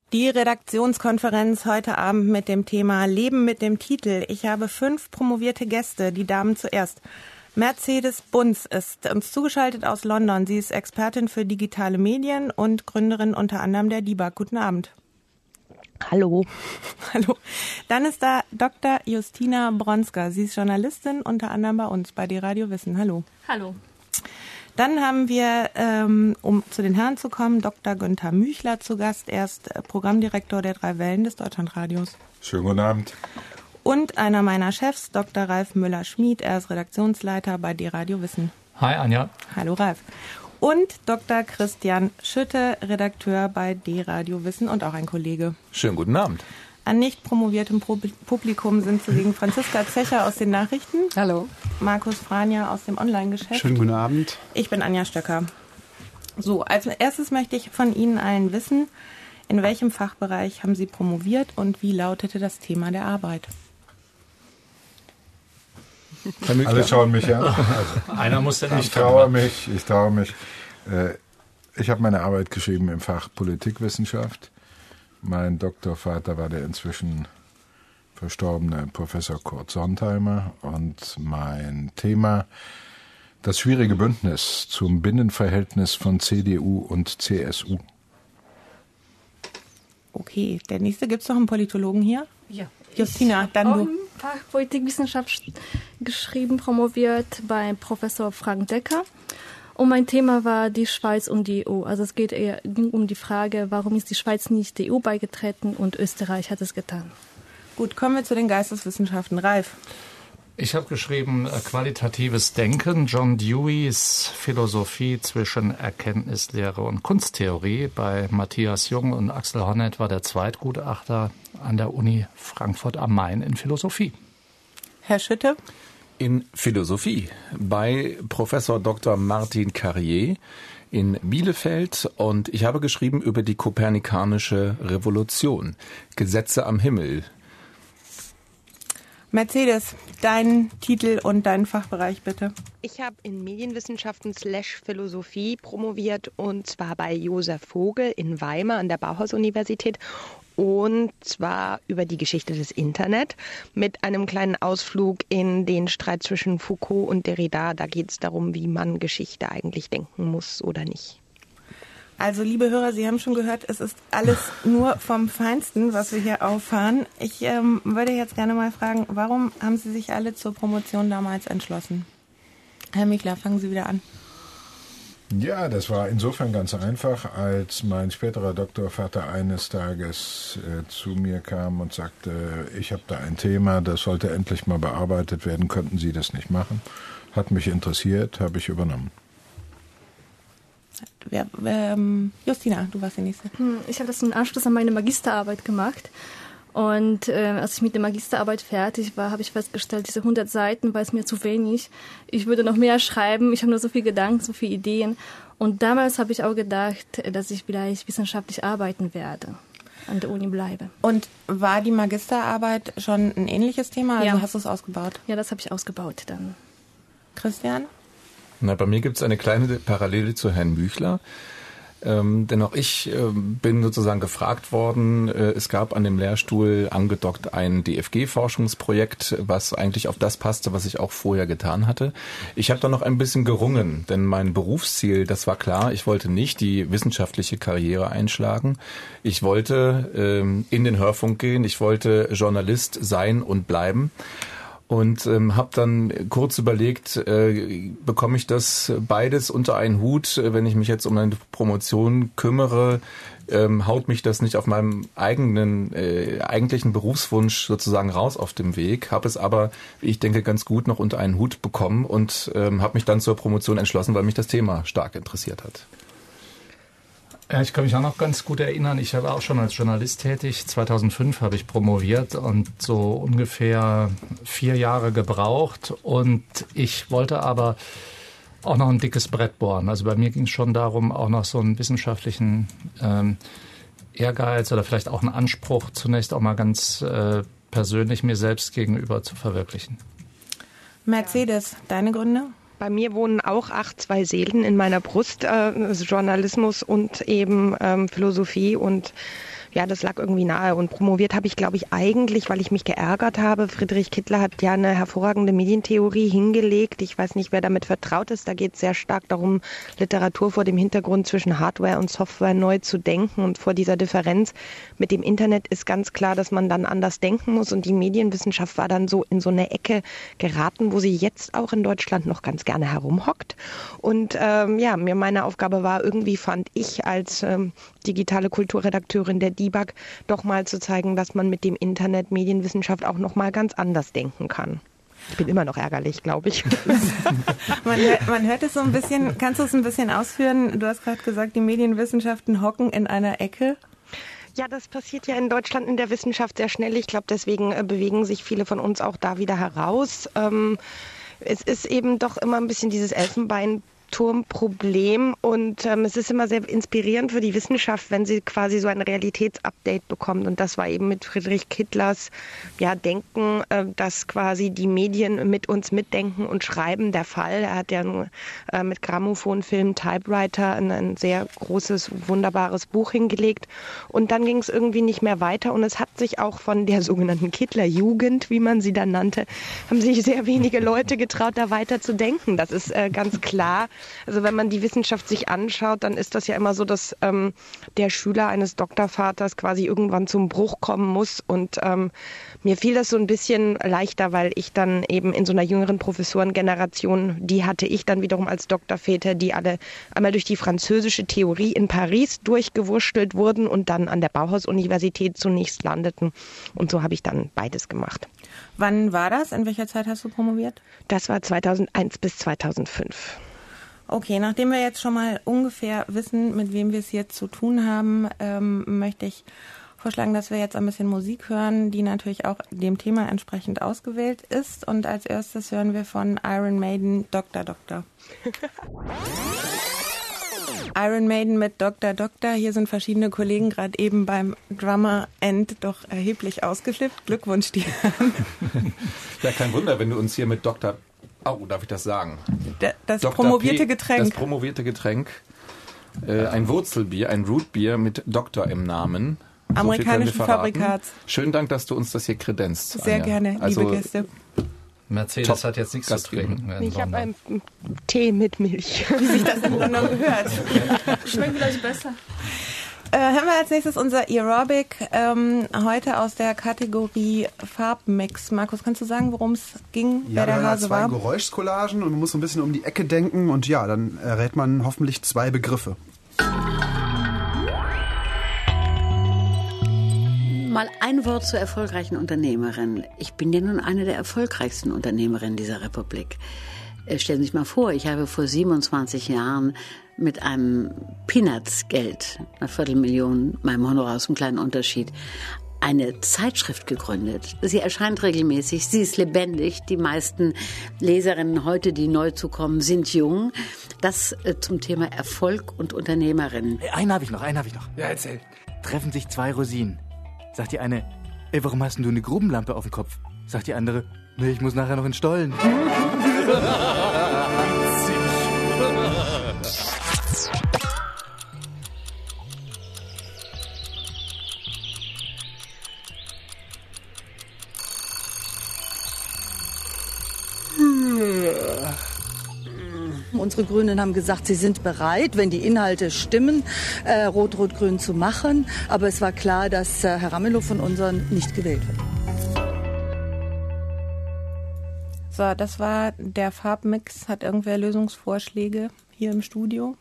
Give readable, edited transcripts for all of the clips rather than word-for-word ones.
Die Redaktionskonferenz heute Abend mit dem Thema Leben mit dem Titel. Ich habe 5 promovierte Gäste, die Damen zuerst. Mercedes Bunz ist uns zugeschaltet aus London. Sie ist Expertin für digitale Medien und Gründerin unter anderem der DIBAG. Guten Abend. Hallo. Hallo. Dann ist da Dr. Justina Bronska. Sie ist Journalistin, unter anderem bei uns, bei D-Radio Wissen. Hallo. Hallo. Dann haben wir, um zu den Herren zu kommen, Dr. Günther Müchler zu Gast. Er ist Programmdirektor der 3 Wellen des Deutschlandradios. Schönen guten Abend. Und einer meiner Chefs, Dr. Ralf Müller-Schmid. Er ist Redaktionsleiter bei D-Radio Wissen. Hi, Anja. Hallo, Ralf. Und Dr. Christian Schütte, Redakteur bei D-Radio Wissen und auch ein Kollege. Schönen guten Abend. An nicht promoviertem Publikum sind zugegen Franziska Zecher aus den Nachrichten. Hallo. Markus Franja aus dem Online-Geschäft. Schönen guten Abend. Ich bin Anja Stöcker. So, als erstes möchte ich von Ihnen allen wissen, in welchem Fachbereich haben Sie promoviert und wie lautete das Thema der Arbeit? Alle schauen mich an. Also, einer muss denn nicht. Ich traue mich. Ich habe meine Arbeit geschrieben im Fach Politikwissenschaft. Mein Doktorvater war der inzwischen verstorbene Professor Kurt Sontheimer und mein Thema das schwierige Bündnis zum Binnenverhältnis von CDU und CSU. Okay, der nächste, gibt es noch einen Politologen hier? Ja. Justina, dann du. Ich habe Fach Politikwissenschaft geschrieben, promoviert bei Professor Frank Decker. Und mein Thema war die Schweiz und die EU. Also es ging um die Frage, warum ist die Schweiz nicht der EU beigetreten und Österreich hat es getan. Gut, kommen wir zu den Geisteswissenschaften. Ralf. Ich habe geschrieben qualitatives Denken, John Deweys Philosophie zwischen Erkenntnislehre und Kunsttheorie. Bei Matthias Jung und Axel Honneth war der Zweitgutachter an der Uni Frankfurt am Main in Philosophie. Herr Schütte. In Philosophie bei Professor Dr. Martin Carrier in Bielefeld und ich habe geschrieben über die kopernikanische Revolution, Gesetze am Himmel. Mercedes, dein Titel und dein Fachbereich bitte. Ich habe in Medienwissenschaften / Philosophie promoviert und zwar bei Josef Vogel in Weimar an der Bauhaus-Universität und zwar über die Geschichte des Internet mit einem kleinen Ausflug in den Streit zwischen Foucault und Derrida. Da geht es darum, wie man Geschichte eigentlich denken muss oder nicht. Also, liebe Hörer, Sie haben schon gehört, es ist alles nur vom Feinsten, was wir hier auffahren. Ich würde jetzt gerne mal fragen, warum haben Sie sich alle zur Promotion damals entschlossen? Herr Michler, fangen Sie wieder an. Ja, das war insofern ganz einfach, als mein späterer Doktorvater eines Tages zu mir kam und sagte, ich habe da ein Thema, das sollte endlich mal bearbeitet werden, könnten Sie das nicht machen? Hat mich interessiert, habe ich übernommen. Justina, du warst die Nächste. Ich habe das im Anschluss an meine Magisterarbeit gemacht. Und als ich mit der Magisterarbeit fertig war, habe ich festgestellt, diese 100 Seiten war es mir zu wenig. Ich würde noch mehr schreiben. Ich habe nur so viele Gedanken, so viele Ideen. Und damals habe ich auch gedacht, dass ich vielleicht wissenschaftlich arbeiten werde, an der Uni bleibe. Und war die Magisterarbeit schon ein ähnliches Thema? Also ja. Hast du es ausgebaut? Ja, das habe ich ausgebaut dann. Christian? Na, bei mir gibt es eine kleine Parallele zu Herrn Müchler. Denn auch ich bin sozusagen gefragt worden, es gab an dem Lehrstuhl angedockt ein DFG-Forschungsprojekt, was eigentlich auf das passte, was ich auch vorher getan hatte. Ich habe da noch ein bisschen gerungen, denn mein Berufsziel, das war klar, ich wollte nicht die wissenschaftliche Karriere einschlagen. Ich wollte in den Hörfunk gehen, ich wollte Journalist sein und bleiben. Und habe dann kurz überlegt, bekomme ich das beides unter einen Hut, wenn ich mich jetzt um eine Promotion kümmere, haut mich das nicht auf meinem eigentlichen Berufswunsch sozusagen raus auf dem Weg, habe es aber, wie ich denke, ganz gut noch unter einen Hut bekommen und habe mich dann zur Promotion entschlossen, weil mich das Thema stark interessiert hat. Ja, ich kann mich auch noch ganz gut erinnern, ich war auch schon als Journalist tätig. 2005 habe ich promoviert und so ungefähr 4 Jahre gebraucht. Und ich wollte aber auch noch ein dickes Brett bohren. Also bei mir ging es schon darum, auch noch so einen wissenschaftlichen Ehrgeiz oder vielleicht auch einen Anspruch zunächst auch mal ganz persönlich mir selbst gegenüber zu verwirklichen. Mercedes, deine Gründe? Bei mir wohnen auch 2 Seelen in meiner Brust, Journalismus und eben Philosophie und Ja, das lag irgendwie nahe. Und promoviert habe ich, glaube ich, eigentlich, weil ich mich geärgert habe. Friedrich Kittler hat ja eine hervorragende Medientheorie hingelegt. Ich weiß nicht, wer damit vertraut ist. Da geht es sehr stark darum, Literatur vor dem Hintergrund zwischen Hardware und Software neu zu denken. Und vor dieser Differenz mit dem Internet ist ganz klar, dass man dann anders denken muss. Und die Medienwissenschaft war dann so in so eine Ecke geraten, wo sie jetzt auch in Deutschland noch ganz gerne herumhockt. Und mir meine Aufgabe war, irgendwie fand ich als digitale Kulturredakteurin der DIBAG doch mal zu zeigen, dass man mit dem Internet Medienwissenschaft auch noch mal ganz anders denken kann. Ich bin immer noch ärgerlich, glaube ich. Man hört es so ein bisschen, kannst du es ein bisschen ausführen? Du hast gerade gesagt, die Medienwissenschaften hocken in einer Ecke. Ja, das passiert ja in Deutschland in der Wissenschaft sehr schnell. Ich glaube, deswegen bewegen sich viele von uns auch da wieder heraus. Es ist eben doch immer ein bisschen dieses Elfenbeinturmproblem und es ist immer sehr inspirierend für die Wissenschaft, wenn sie quasi so ein Realitätsupdate bekommt. Und das war eben mit Friedrich Kittlers Denken, dass quasi die Medien mit uns mitdenken und schreiben der Fall. Er hat ja mit Grammophonfilm Typewriter ein sehr großes, wunderbares Buch hingelegt. Und dann ging es irgendwie nicht mehr weiter. Und es hat sich auch von der sogenannten Kittler-Jugend, wie man sie dann nannte, haben sich sehr wenige Leute getraut, da weiter zu denken. Das ist ganz klar. Also wenn man die Wissenschaft sich anschaut, dann ist das ja immer so, dass der Schüler eines Doktorvaters quasi irgendwann zum Bruch kommen muss. Und mir fiel das so ein bisschen leichter, weil ich dann eben in so einer jüngeren Professorengeneration, die hatte ich dann wiederum als Doktorväter, die alle einmal durch die französische Theorie in Paris durchgewurschtelt wurden und dann an der Bauhaus-Universität zunächst landeten. Und so habe ich dann beides gemacht. Wann war das? In welcher Zeit hast du promoviert? Das war 2001 bis 2005. Okay, nachdem wir jetzt schon mal ungefähr wissen, mit wem wir es jetzt zu tun haben, möchte ich vorschlagen, dass wir jetzt ein bisschen Musik hören, die natürlich auch dem Thema entsprechend ausgewählt ist. Und als erstes hören wir von Iron Maiden Dr. Doctor. Iron Maiden mit Dr. Doctor. Hier sind verschiedene Kollegen gerade eben beim Drummer End doch erheblich ausgeflippt. Glückwunsch dir. Ja, kein Wunder, wenn du uns hier mit Dr. Oh, darf ich das sagen? Das promovierte Getränk. Das promovierte Getränk. Ein Wurzelbier, ein Rootbier mit Doktor im Namen. Amerikanischen Fabrikats. Schönen Dank, dass du uns das hier kredenzt. Sehr Anja. gerne, liebe Gäste. Mercedes hat jetzt nichts zu trinken. Ich habe einen Tee mit Milch. Wie sich das im Grunde gehört. Schmeckt vielleicht besser. Hören wir als nächstes unser Aerobic, heute aus der Kategorie Farbmix. Markus, kannst du sagen, worum es ging, wer der Hase war? Ja, zwei Geräuschcollagen und man muss so ein bisschen um die Ecke denken und ja, dann errät man hoffentlich zwei Begriffe. Mal ein Wort zur erfolgreichen Unternehmerin. Ich bin ja nun eine der erfolgreichsten Unternehmerinnen dieser Republik. Stellen Sie sich mal vor, ich habe vor 27 Jahren mit einem Peanuts-Geld, einer Viertelmillion, meinem Honorar aus einem kleinen Unterschied, eine Zeitschrift gegründet. Sie erscheint regelmäßig, sie ist lebendig. Die meisten Leserinnen heute, die neu zukommen, sind jung. Das zum Thema Erfolg und Unternehmerinnen. Einen habe ich noch. Ja, erzähl. Treffen sich zwei Rosinen. Sagt die eine, ey, warum hast denn du eine Grubenlampe auf dem Kopf? Sagt die andere, nee, ich muss nachher noch in den Stollen. Unsere Grünen haben gesagt, sie sind bereit, wenn die Inhalte stimmen, Rot-Rot-Grün zu machen. Aber es war klar, dass Herr Ramelow von unseren nicht gewählt wird. So, das war der Farbmix. Hat irgendwer Lösungsvorschläge hier im Studio?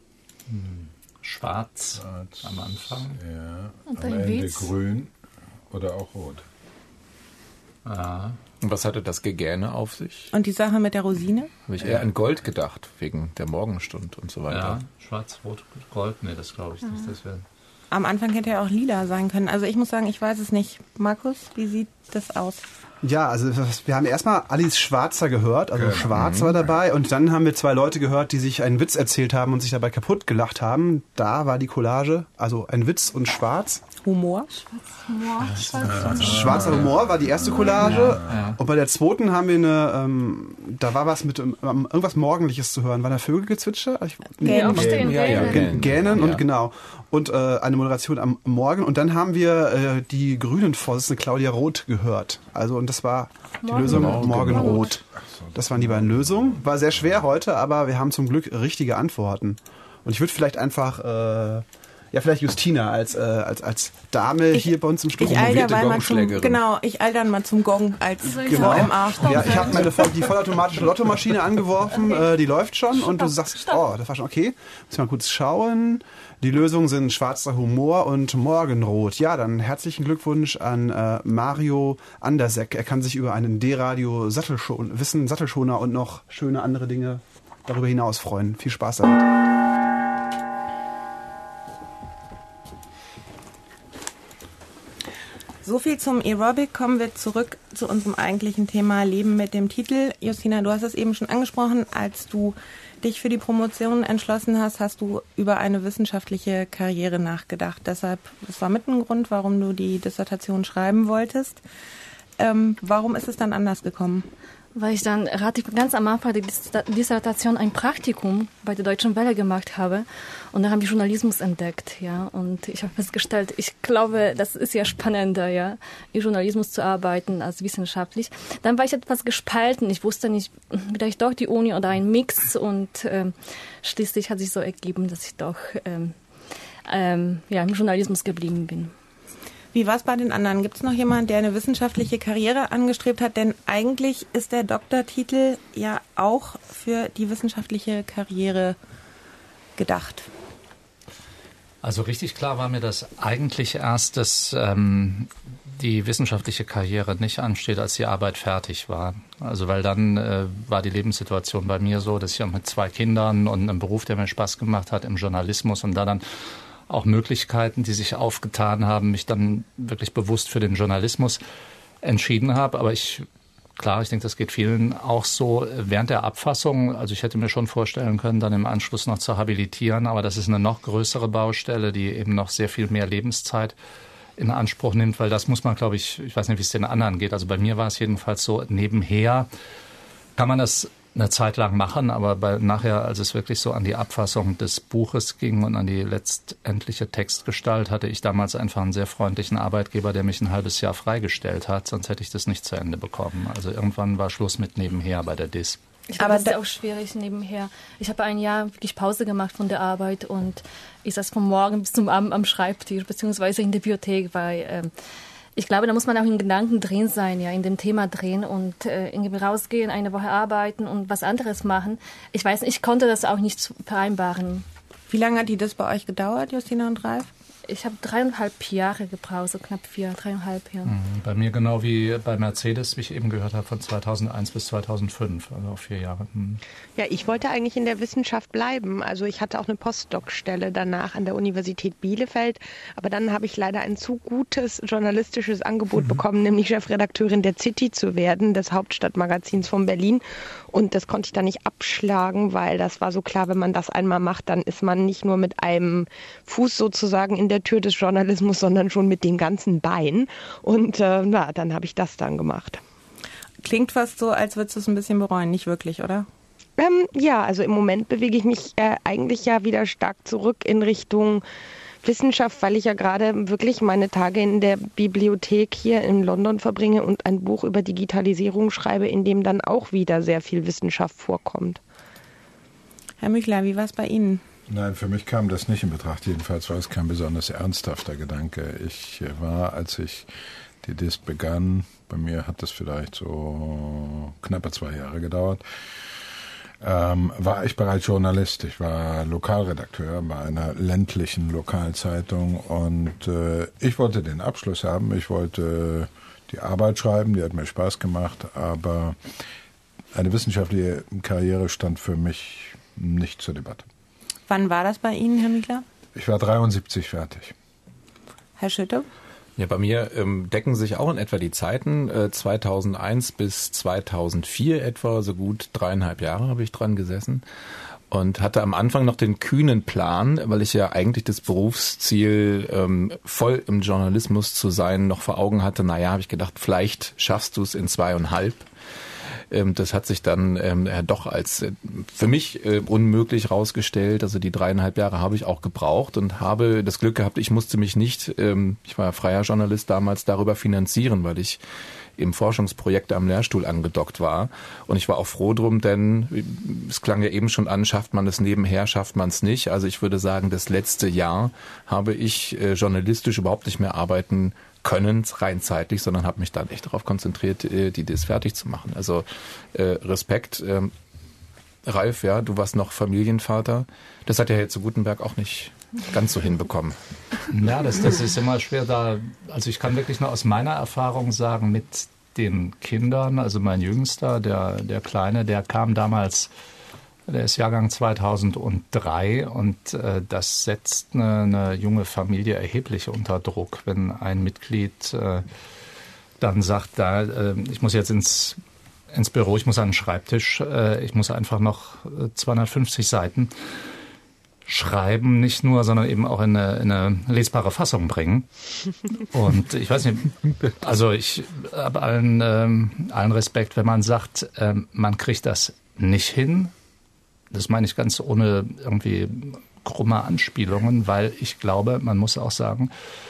Schwarz am Anfang. Ja, Und am ein Ende Witz. grün oder auch rot. Ja. Und was hatte das Gegähne auf sich? Und die Sache mit der Rosine? Habe ich eher an Gold gedacht, wegen der Morgenstund und so weiter. Ja, schwarz, rot, gold. Nee, das glaube ich nicht. Das wäre... Am Anfang hätte er auch lila sein können. Also ich muss sagen, ich weiß es nicht. Markus, wie sieht das aus? Ja, also wir haben erstmal Alice Schwarzer gehört, also Schwarz war dabei und dann haben wir zwei Leute gehört, die sich einen Witz erzählt haben und sich dabei kaputt gelacht haben. Da war die Collage, also ein Witz und Schwarz. Humor. Schwarzer Humor war die erste Collage. Ja. Und bei der zweiten haben wir da war was mit irgendwas Morgendliches zu hören. War da Vögelgezwitscher? Gähnen und genau. Und eine Moderation am Morgen. Und dann haben wir die Grünen-Vorsitzende Claudia Roth gehört. Also, und das war die Lösung Morgenrot. Das waren die beiden Lösungen. War sehr schwer heute, aber wir haben zum Glück richtige Antworten. Und ich würde vielleicht einfach vielleicht Justina als Dame hier bei uns im Studio. Ich eil dann mal zum Gong als VMA. Ja, ich habe die vollautomatische Lottomaschine angeworfen, die läuft schon und du sagst, das war schon okay. Müssen wir mal kurz schauen. Die Lösungen sind schwarzer Humor und Morgenrot. Ja, dann herzlichen Glückwunsch an Mario Andersek. Er kann sich über einen D-Radio Sattelschoner und noch schöne andere Dinge darüber hinaus freuen. Viel Spaß damit. So viel zum Aerobic. Kommen wir zurück zu unserem eigentlichen Thema Leben mit dem Titel. Justina, du hast es eben schon angesprochen. Als du dich für die Promotion entschlossen hast, hast du über eine wissenschaftliche Karriere nachgedacht. Deshalb, das war mit ein Grund, warum du die Dissertation schreiben wolltest. Warum ist es dann anders gekommen? Weil ich dann ganz am Anfang der Dissertation ein Praktikum bei der Deutschen Welle gemacht habe und dann habe ich Journalismus entdeckt, ja, und ich habe festgestellt, ich glaube, das ist ja spannender, ja, in Journalismus zu arbeiten als wissenschaftlich. Dann war ich etwas gespalten, ich wusste nicht, vielleicht doch die Uni oder ein Mix und schließlich hat sich so ergeben, dass ich doch im Journalismus geblieben bin. Wie war es bei den anderen? Gibt es noch jemanden, der eine wissenschaftliche Karriere angestrebt hat? Denn eigentlich ist der Doktortitel ja auch für die wissenschaftliche Karriere gedacht. Also richtig klar war mir das eigentlich erst, dass die wissenschaftliche Karriere nicht ansteht, als die Arbeit fertig war. Also weil dann war die Lebenssituation bei mir so, dass ich auch mit 2 Kindern und einem Beruf, der mir Spaß gemacht hat, im Journalismus und da dann auch Möglichkeiten, die sich aufgetan haben, mich dann wirklich bewusst für den Journalismus entschieden habe. Aber ich denke, das geht vielen auch so während der Abfassung. Also ich hätte mir schon vorstellen können, dann im Anschluss noch zu habilitieren. Aber das ist eine noch größere Baustelle, die eben noch sehr viel mehr Lebenszeit in Anspruch nimmt. Weil das muss man, glaube ich weiß nicht, wie es den anderen geht. Also bei mir war es jedenfalls so, nebenher kann man das eine Zeit lang machen, aber nachher, als es wirklich so an die Abfassung des Buches ging und an die letztendliche Textgestalt, hatte ich damals einfach einen sehr freundlichen Arbeitgeber, der mich ein halbes Jahr freigestellt hat, sonst hätte ich das nicht zu Ende bekommen. Also irgendwann war Schluss mit nebenher bei der DIS. Ich glaube, das ist auch schwierig nebenher. Ich habe ein Jahr wirklich Pause gemacht von der Arbeit und ich saß vom Morgen bis zum Abend am Schreibtisch beziehungsweise in der Bibliothek, weil ich glaube, da muss man auch in Gedanken drin sein, ja, in dem Thema drin und irgendwie rausgehen, eine Woche arbeiten und was anderes machen. Ich weiß nicht, ich konnte das auch nicht vereinbaren. Wie lange hat das bei euch gedauert, Justina und Ralf? Ich habe 3,5 Jahre gebraucht, so knapp 3,5 Jahre. Bei mir genau wie bei Mercedes, wie ich eben gehört habe, von 2001 bis 2005, also auch 4 Jahre. Ja, ich wollte eigentlich in der Wissenschaft bleiben. Also ich hatte auch eine Postdoc-Stelle danach an der Universität Bielefeld. Aber dann habe ich leider ein zu gutes journalistisches Angebot bekommen, nämlich Chefredakteurin der City zu werden, des Hauptstadtmagazins von Berlin. Und das konnte ich dann nicht abschlagen, weil das war so klar, wenn man das einmal macht, dann ist man nicht nur mit einem Fuß sozusagen in der Tür des Journalismus, sondern schon mit dem ganzen Bein. Und dann habe ich das dann gemacht. Klingt fast so, als würdest du es ein bisschen bereuen. Nicht wirklich, oder? Ja, also im Moment bewege ich mich eigentlich ja wieder stark zurück in Richtung Wissenschaft, weil ich ja gerade wirklich meine Tage in der Bibliothek hier in London verbringe und ein Buch über Digitalisierung schreibe, in dem dann auch wieder sehr viel Wissenschaft vorkommt. Herr Müchler, wie war es bei Ihnen? Nein, für mich kam das nicht in Betracht. Jedenfalls war es kein besonders ernsthafter Gedanke. Ich war, als ich die DIS begann, bei mir hat das vielleicht so knappe 2 Jahre gedauert, war ich bereits Journalist. Ich war Lokalredakteur bei einer ländlichen Lokalzeitung und ich wollte den Abschluss haben. Ich wollte die Arbeit schreiben, die hat mir Spaß gemacht, aber eine wissenschaftliche Karriere stand für mich nicht zur Debatte. Wann war das bei Ihnen, Herr Miegler? Ich war 73 fertig. Herr Schütte? Ja, bei mir decken sich auch in etwa die Zeiten. 2001 bis 2004 etwa, so gut 3,5 Jahre habe ich dran gesessen. und hatte am Anfang noch den kühnen Plan, weil ich ja eigentlich das Berufsziel, voll im Journalismus zu sein, noch vor Augen hatte. Naja, habe ich gedacht, vielleicht schaffst du es in 2,5. Das hat sich dann doch als für mich unmöglich rausgestellt. Also die 3,5 Jahre habe ich auch gebraucht und habe das Glück gehabt, ich musste mich nicht, ich war freier Journalist damals, darüber finanzieren, weil ich im Forschungsprojekt am Lehrstuhl angedockt war. Und ich war auch froh drum, denn es klang ja eben schon an, schafft man es nebenher, schafft man es nicht. Also ich würde sagen, das letzte Jahr habe ich journalistisch überhaupt nicht mehr arbeiten können, rein zeitlich, sondern habe mich dann echt darauf konzentriert, das fertig zu machen. Also Respekt. Ralf, ja, du warst noch Familienvater. Das hat ja jetzt zu Gutenberg auch nicht ganz so hinbekommen. Ja, das ist immer schwer da. Also ich kann wirklich nur aus meiner Erfahrung sagen, mit den Kindern, also mein Jüngster, der Kleine, der kam damals, der ist Jahrgang 2003 und das setzt eine junge Familie erheblich unter Druck, wenn ein Mitglied dann sagt, ich muss jetzt ins Büro, ich muss an den Schreibtisch, ich muss einfach noch 250 Seiten schreiben, nicht nur, sondern eben auch in eine lesbare Fassung bringen. Und ich weiß nicht, also ich habe allen Respekt, wenn man sagt, man kriegt das nicht hin. Das meine ich ganz ohne irgendwie krumme Anspielungen, weil ich glaube, man muss auch sagen,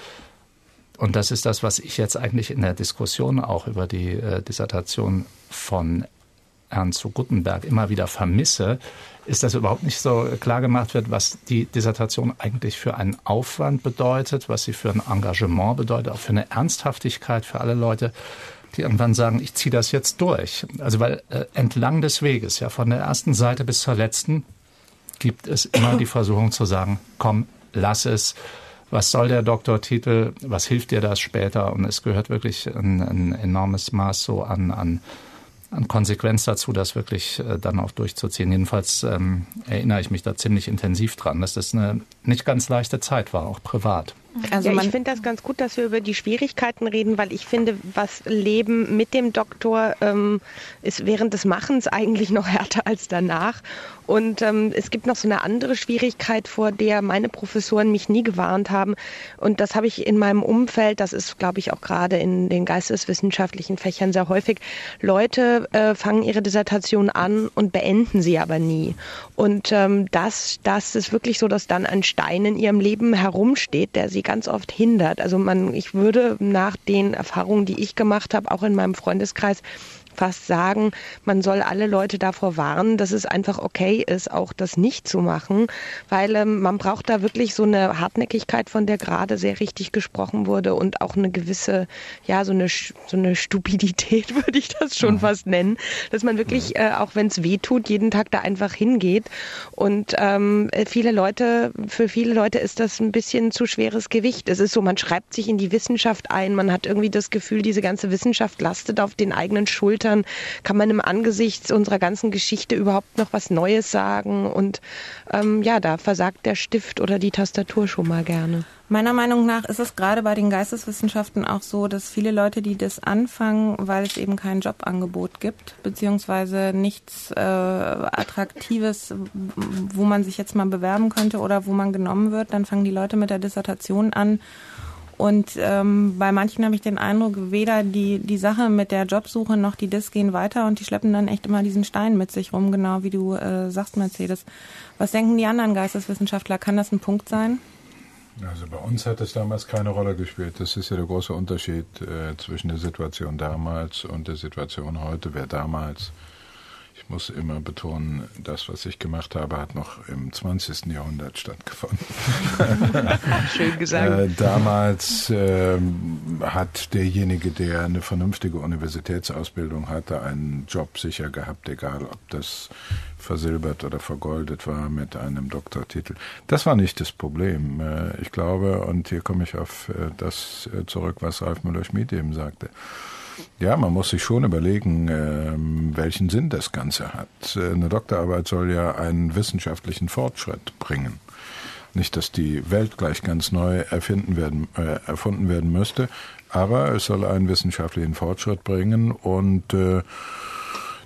und das ist das, was ich jetzt eigentlich in der Diskussion auch über die Dissertation von Ernst zu Gutenberg immer wieder vermisse, ist, dass überhaupt nicht so klar gemacht wird, was die Dissertation eigentlich für einen Aufwand bedeutet, was sie für ein Engagement bedeutet, auch für eine Ernsthaftigkeit für alle Leute, die irgendwann sagen, ich ziehe das jetzt durch. Also weil entlang des Weges, ja von der ersten Seite bis zur letzten, gibt es immer die Versuchung zu sagen, komm, lass es. Was soll der Doktortitel? Was hilft dir das später? Und es gehört wirklich ein enormes Maß so an Konsequenz dazu, das wirklich dann auch durchzuziehen. Jedenfalls erinnere ich mich da ziemlich intensiv dran, dass das eine nicht ganz leichte Zeit war, auch privat. Also ich finde das ganz gut, dass wir über die Schwierigkeiten reden, weil ich finde, was Leben mit dem Doktor ist während des Machens eigentlich noch härter als danach. Und es gibt noch so eine andere Schwierigkeit, vor der meine Professoren mich nie gewarnt haben. Und das habe ich in meinem Umfeld, das ist, glaube ich, auch gerade in den geisteswissenschaftlichen Fächern sehr häufig. Leute fangen ihre Dissertation an und beenden sie aber nie. Und das ist wirklich so, dass dann ein Stein in ihrem Leben herumsteht, der sie ganz oft hindert. Also ich würde nach den Erfahrungen, die ich gemacht habe, auch in meinem Freundeskreis, fast sagen, man soll alle Leute davor warnen, dass es einfach okay ist, auch das nicht zu machen, weil man braucht da wirklich so eine Hartnäckigkeit, von der gerade sehr richtig gesprochen wurde und auch eine gewisse, ja, so eine Stupidität würde ich das schon fast nennen, dass man wirklich, auch wenn es weh tut, jeden Tag da einfach hingeht und für viele Leute ist das ein bisschen zu schweres Gewicht. Es ist so, man schreibt sich in die Wissenschaft ein, man hat irgendwie das Gefühl, diese ganze Wissenschaft lastet auf den eigenen Schultern. Kann man im Angesicht unserer ganzen Geschichte überhaupt noch was Neues sagen? Und da versagt der Stift oder die Tastatur schon mal gerne. Meiner Meinung nach ist es gerade bei den Geisteswissenschaften auch so, dass viele Leute, die das anfangen, weil es eben kein Jobangebot gibt, beziehungsweise nichts Attraktives, wo man sich jetzt mal bewerben könnte oder wo man genommen wird, dann fangen die Leute mit der Dissertation an. Und bei manchen habe ich den Eindruck, weder die Sache mit der Jobsuche noch die Dis gehen weiter und die schleppen dann echt immer diesen Stein mit sich rum, genau wie du sagst, Mercedes. Was denken die anderen Geisteswissenschaftler? Kann das ein Punkt sein? Also bei uns hat es damals keine Rolle gespielt. Das ist ja der große Unterschied zwischen der Situation damals und der Situation heute. Wer damals, ich muss immer betonen, das, was ich gemacht habe, hat noch im 20. Jahrhundert stattgefunden. Schön gesagt. Damals hat derjenige, der eine vernünftige Universitätsausbildung hatte, einen Job sicher gehabt, egal ob das versilbert oder vergoldet war mit einem Doktortitel. Das war nicht das Problem. Ich glaube, und hier komme ich auf das zurück, was Ralf Müller-Schmid eben sagte. Ja, man muss sich schon überlegen, welchen Sinn das Ganze hat. Eine Doktorarbeit soll ja einen wissenschaftlichen Fortschritt bringen. Nicht, dass die Welt gleich ganz neu erfunden werden müsste, aber es soll einen wissenschaftlichen Fortschritt bringen und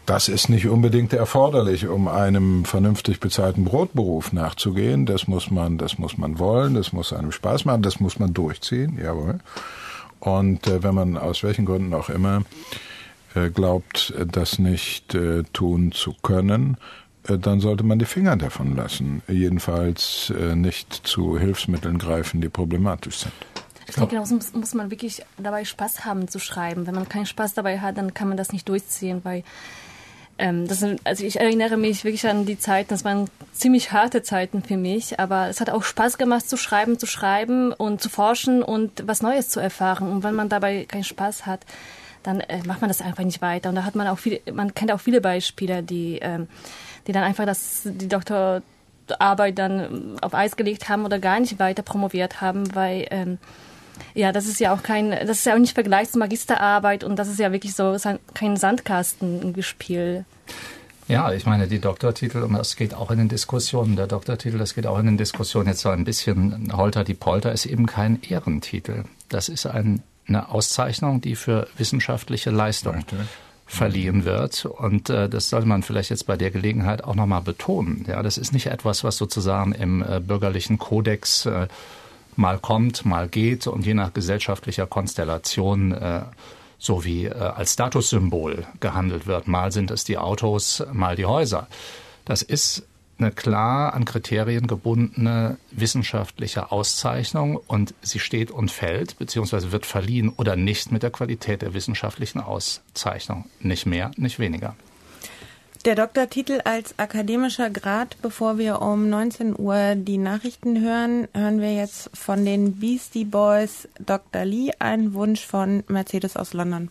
Das ist nicht unbedingt erforderlich, um einem vernünftig bezahlten Brotberuf nachzugehen. Das muss man wollen, das muss einem Spaß machen, das muss man durchziehen, jawohl. Und wenn man aus welchen Gründen auch immer glaubt, das nicht tun zu können, dann sollte man die Finger davon lassen. Jedenfalls nicht zu Hilfsmitteln greifen, die problematisch sind. Ich denke, da muss man wirklich dabei Spaß haben zu schreiben. Wenn man keinen Spaß dabei hat, dann kann man das nicht durchziehen, weil ich erinnere mich wirklich an die Zeiten, das waren ziemlich harte Zeiten für mich, aber es hat auch Spaß gemacht zu schreiben und zu forschen und was Neues zu erfahren. Und wenn man dabei keinen Spaß hat, dann macht man das einfach nicht weiter. Und da hat man man kennt auch viele Beispiele, die dann einfach die Doktorarbeit dann auf Eis gelegt haben oder gar nicht weiter promoviert haben, weil das ist ja auch nicht Vergleich zur Magisterarbeit und das ist ja wirklich so kein Sandkastenspiel. Ja, ich meine, die Doktortitel, und das geht auch in den Diskussionen, das geht auch in den Diskussionen jetzt so ein bisschen holter die Polter, ist eben kein Ehrentitel. Das ist eine Auszeichnung, die für wissenschaftliche Leistung verliehen wird. Und das sollte man vielleicht jetzt bei der Gelegenheit auch nochmal betonen. Ja, das ist nicht etwas, was sozusagen im bürgerlichen Kodex mal kommt, mal geht und je nach gesellschaftlicher Konstellation so wie als Statussymbol gehandelt wird. Mal sind es die Autos, mal die Häuser. Das ist eine klar an Kriterien gebundene wissenschaftliche Auszeichnung und sie steht und fällt, beziehungsweise wird verliehen oder nicht mit der Qualität der wissenschaftlichen Auszeichnung. Nicht mehr, nicht weniger. Der Doktortitel als akademischer Grad. Bevor wir um 19 Uhr die Nachrichten hören wir jetzt von den Beastie Boys Dr. Lee, ein Wunsch von Mercedes aus London.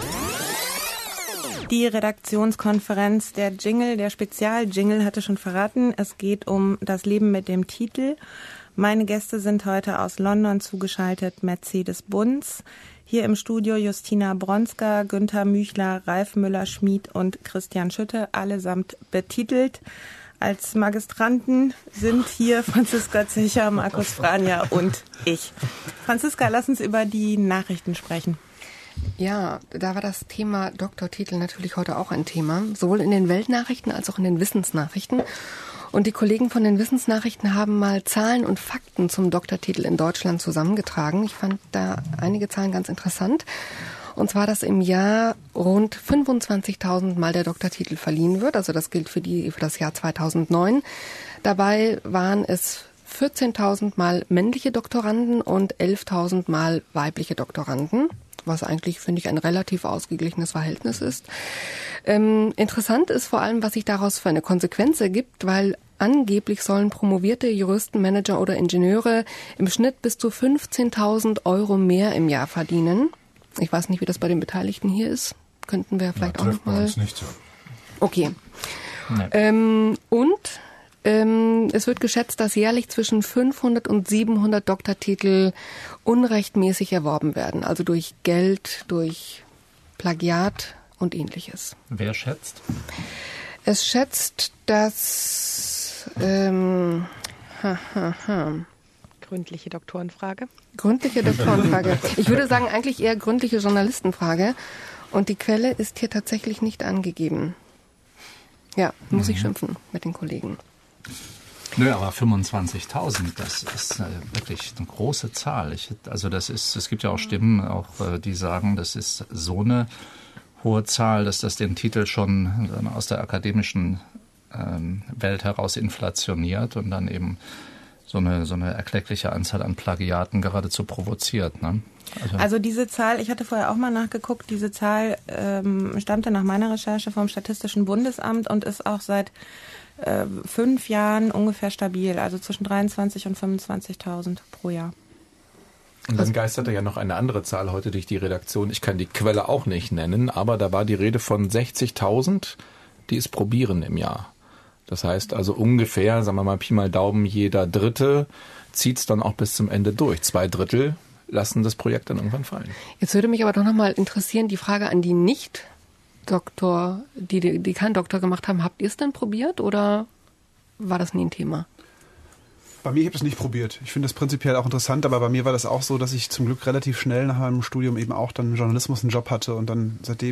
Die Redaktionskonferenz, der Spezialjingle hatte schon verraten, es geht um das Leben mit dem Titel. Meine Gäste sind heute aus London zugeschaltet, Mercedes Bunz. Hier im Studio Justina Bronska, Günther Müchler, Ralf Müller-Schmid und Christian Schütte, allesamt betitelt. Als Magistranten sind hier Franziska Zicher, Markus Franja und ich. Franziska, lass uns über die Nachrichten sprechen. Ja, da war das Thema Doktortitel natürlich heute auch ein Thema, sowohl in den Weltnachrichten als auch in den Wissensnachrichten. Und die Kollegen von den Wissensnachrichten haben mal Zahlen und Fakten zum Doktortitel in Deutschland zusammengetragen. Ich fand da einige Zahlen ganz interessant. Und zwar, dass im Jahr rund 25.000 Mal der Doktortitel verliehen wird. Also das gilt für das Jahr 2009. Dabei waren es 14.000 Mal männliche Doktoranden und 11.000 Mal weibliche Doktoranden, was eigentlich, finde ich, ein relativ ausgeglichenes Verhältnis ist. Interessant ist vor allem, was sich daraus für eine Konsequenz ergibt, weil angeblich sollen promovierte Juristen, Manager oder Ingenieure im Schnitt bis zu 15.000 Euro mehr im Jahr verdienen. Ich weiß nicht, wie das bei den Beteiligten hier ist. Könnten wir vielleicht auch noch mal... Bei uns nicht so. Okay. Es wird geschätzt, dass jährlich zwischen 500 und 700 Doktortitel unrechtmäßig erworben werden. Also durch Geld, durch Plagiat und Ähnliches. Wer schätzt? Es schätzt, dass... Gründliche Doktorenfrage. Gründliche Doktorenfrage. Ich würde sagen, eigentlich eher gründliche Journalistenfrage. Und die Quelle ist hier tatsächlich nicht angegeben. Ja, muss ich schimpfen mit den Kollegen. Nö, aber 25.000, das ist wirklich eine große Zahl. Es gibt ja auch Stimmen, die sagen, das ist so eine hohe Zahl, dass das den Titel schon aus der akademischen Welt heraus inflationiert und dann eben so eine erkleckliche Anzahl an Plagiaten geradezu provoziert. Ne? Also diese Zahl, ich hatte vorher auch mal nachgeguckt, diese Zahl stammte nach meiner Recherche vom Statistischen Bundesamt und ist auch seit 5 Jahren ungefähr stabil, also zwischen 23.000 und 25.000 pro Jahr. Und dann geisterte ja noch eine andere Zahl heute durch die Redaktion. Ich kann die Quelle auch nicht nennen, aber da war die Rede von 60.000, die es probieren im Jahr. Das heißt also ungefähr, sagen wir mal Pi mal Daumen, jeder Dritte zieht es dann auch bis zum Ende durch. 2 Drittel lassen das Projekt dann irgendwann fallen. Jetzt würde mich aber doch nochmal interessieren, die Frage an die Nicht-Doktor, die keinen Doktor gemacht haben. Habt ihr es denn probiert oder war das nie ein Thema? Bei mir habe ich es nicht probiert. Ich finde das prinzipiell auch interessant, aber bei mir war das auch so, dass ich zum Glück relativ schnell nach meinem Studium eben auch dann im Journalismus einen Job hatte und dann seitdem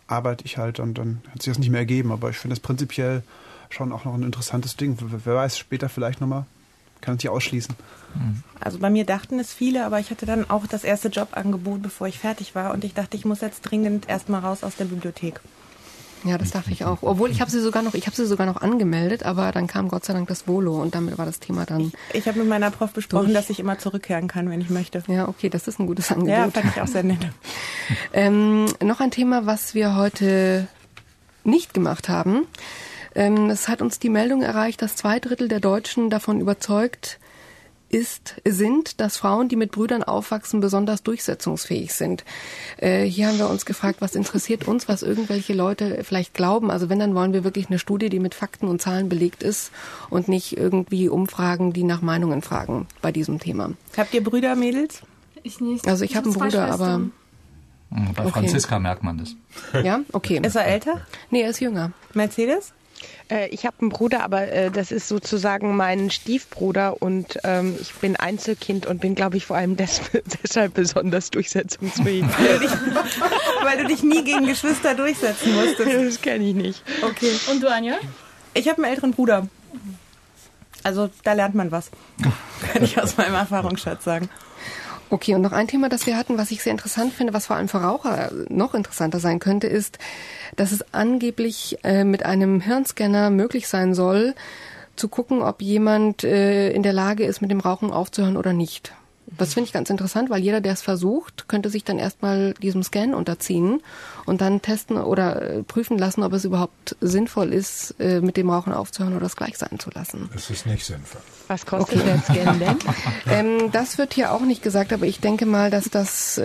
arbeite ich halt und dann hat sich das nicht mehr ergeben. Aber ich finde das prinzipiell schon auch noch ein interessantes Ding. Wer weiß, später vielleicht nochmal, kann es nicht ausschließen. Also bei mir dachten es viele, aber ich hatte dann auch das erste Jobangebot, bevor ich fertig war. Und ich dachte, ich muss jetzt dringend erstmal raus aus der Bibliothek. Ja, das dachte ich auch. Obwohl, ich habe sie sogar noch angemeldet, aber dann kam Gott sei Dank das Volo und damit war das Thema dann. Ich habe mit meiner Prof besprochen, dass ich immer zurückkehren kann, wenn ich möchte. Ja, okay, das ist ein gutes Angebot. Ja, fand ich auch sehr nett. Noch ein Thema, was wir heute nicht gemacht haben. Es hat uns die Meldung erreicht, dass 2/3 der Deutschen davon überzeugt sind, dass Frauen, die mit Brüdern aufwachsen, besonders durchsetzungsfähig sind. Hier haben wir uns gefragt, was interessiert uns, was irgendwelche Leute vielleicht glauben. Also wenn, dann wollen wir wirklich eine Studie, die mit Fakten und Zahlen belegt ist und nicht irgendwie Umfragen, die nach Meinungen fragen bei diesem Thema. Habt ihr Brüder, Mädels? Ich nicht. Also ich habe einen Bruder, aber... Bei Franziska merkt man das. Ja, okay. Ist er älter? Nee, er ist jünger. Mercedes? Ich habe einen Bruder, aber das ist sozusagen mein Stiefbruder und ich bin Einzelkind und bin, glaube ich, vor allem deshalb besonders durchsetzungsfähig. Weil du dich nie gegen Geschwister durchsetzen musstest. Das kenne ich nicht. Okay. Und du, Anja? Ich habe einen älteren Bruder. Also da lernt man was. Kann ich aus meinem Erfahrungsschatz sagen. Okay, und noch ein Thema, das wir hatten, was ich sehr interessant finde, was vor allem für Raucher noch interessanter sein könnte, ist, dass es angeblich mit einem Hirnscanner möglich sein soll, zu gucken, ob jemand in der Lage ist, mit dem Rauchen aufzuhören oder nicht. Das finde ich ganz interessant, weil jeder, der es versucht, könnte sich dann erstmal diesem Scan unterziehen und dann testen oder prüfen lassen, ob es überhaupt sinnvoll ist, mit dem Rauchen aufzuhören oder es gleich sein zu lassen. Es ist nicht sinnvoll. Was kostet der Scan denn? Das wird hier auch nicht gesagt, aber ich denke mal, dass das,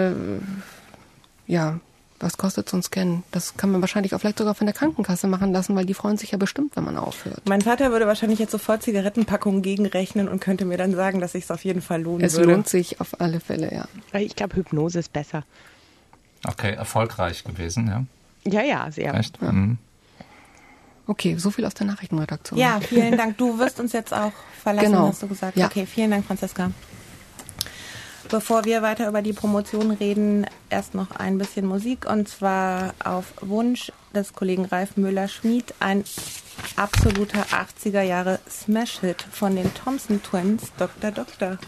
was kostet so ein Scan? Das kann man wahrscheinlich auch vielleicht sogar von der Krankenkasse machen lassen, weil die freuen sich ja bestimmt, wenn man aufhört. Mein Vater würde wahrscheinlich jetzt sofort Zigarettenpackungen gegenrechnen und könnte mir dann sagen, dass es auf jeden Fall lohnen würde. Es lohnt sich auf alle Fälle, ja. Ich glaube, Hypnose ist besser. Okay, erfolgreich gewesen, ja? Ja, sehr. Echt? Ja. Okay, so viel aus der Nachrichtenredaktion. Ja, vielen Dank. Du wirst uns jetzt auch verlassen, genau. Hast du gesagt. Ja. Okay, vielen Dank, Franziska. Bevor wir weiter über die Promotion reden, erst noch ein bisschen Musik und zwar auf Wunsch des Kollegen Ralf Müller-Schmid ein absoluter 80er Jahre Smash-Hit von den Thompson Twins, Dr. Doktor.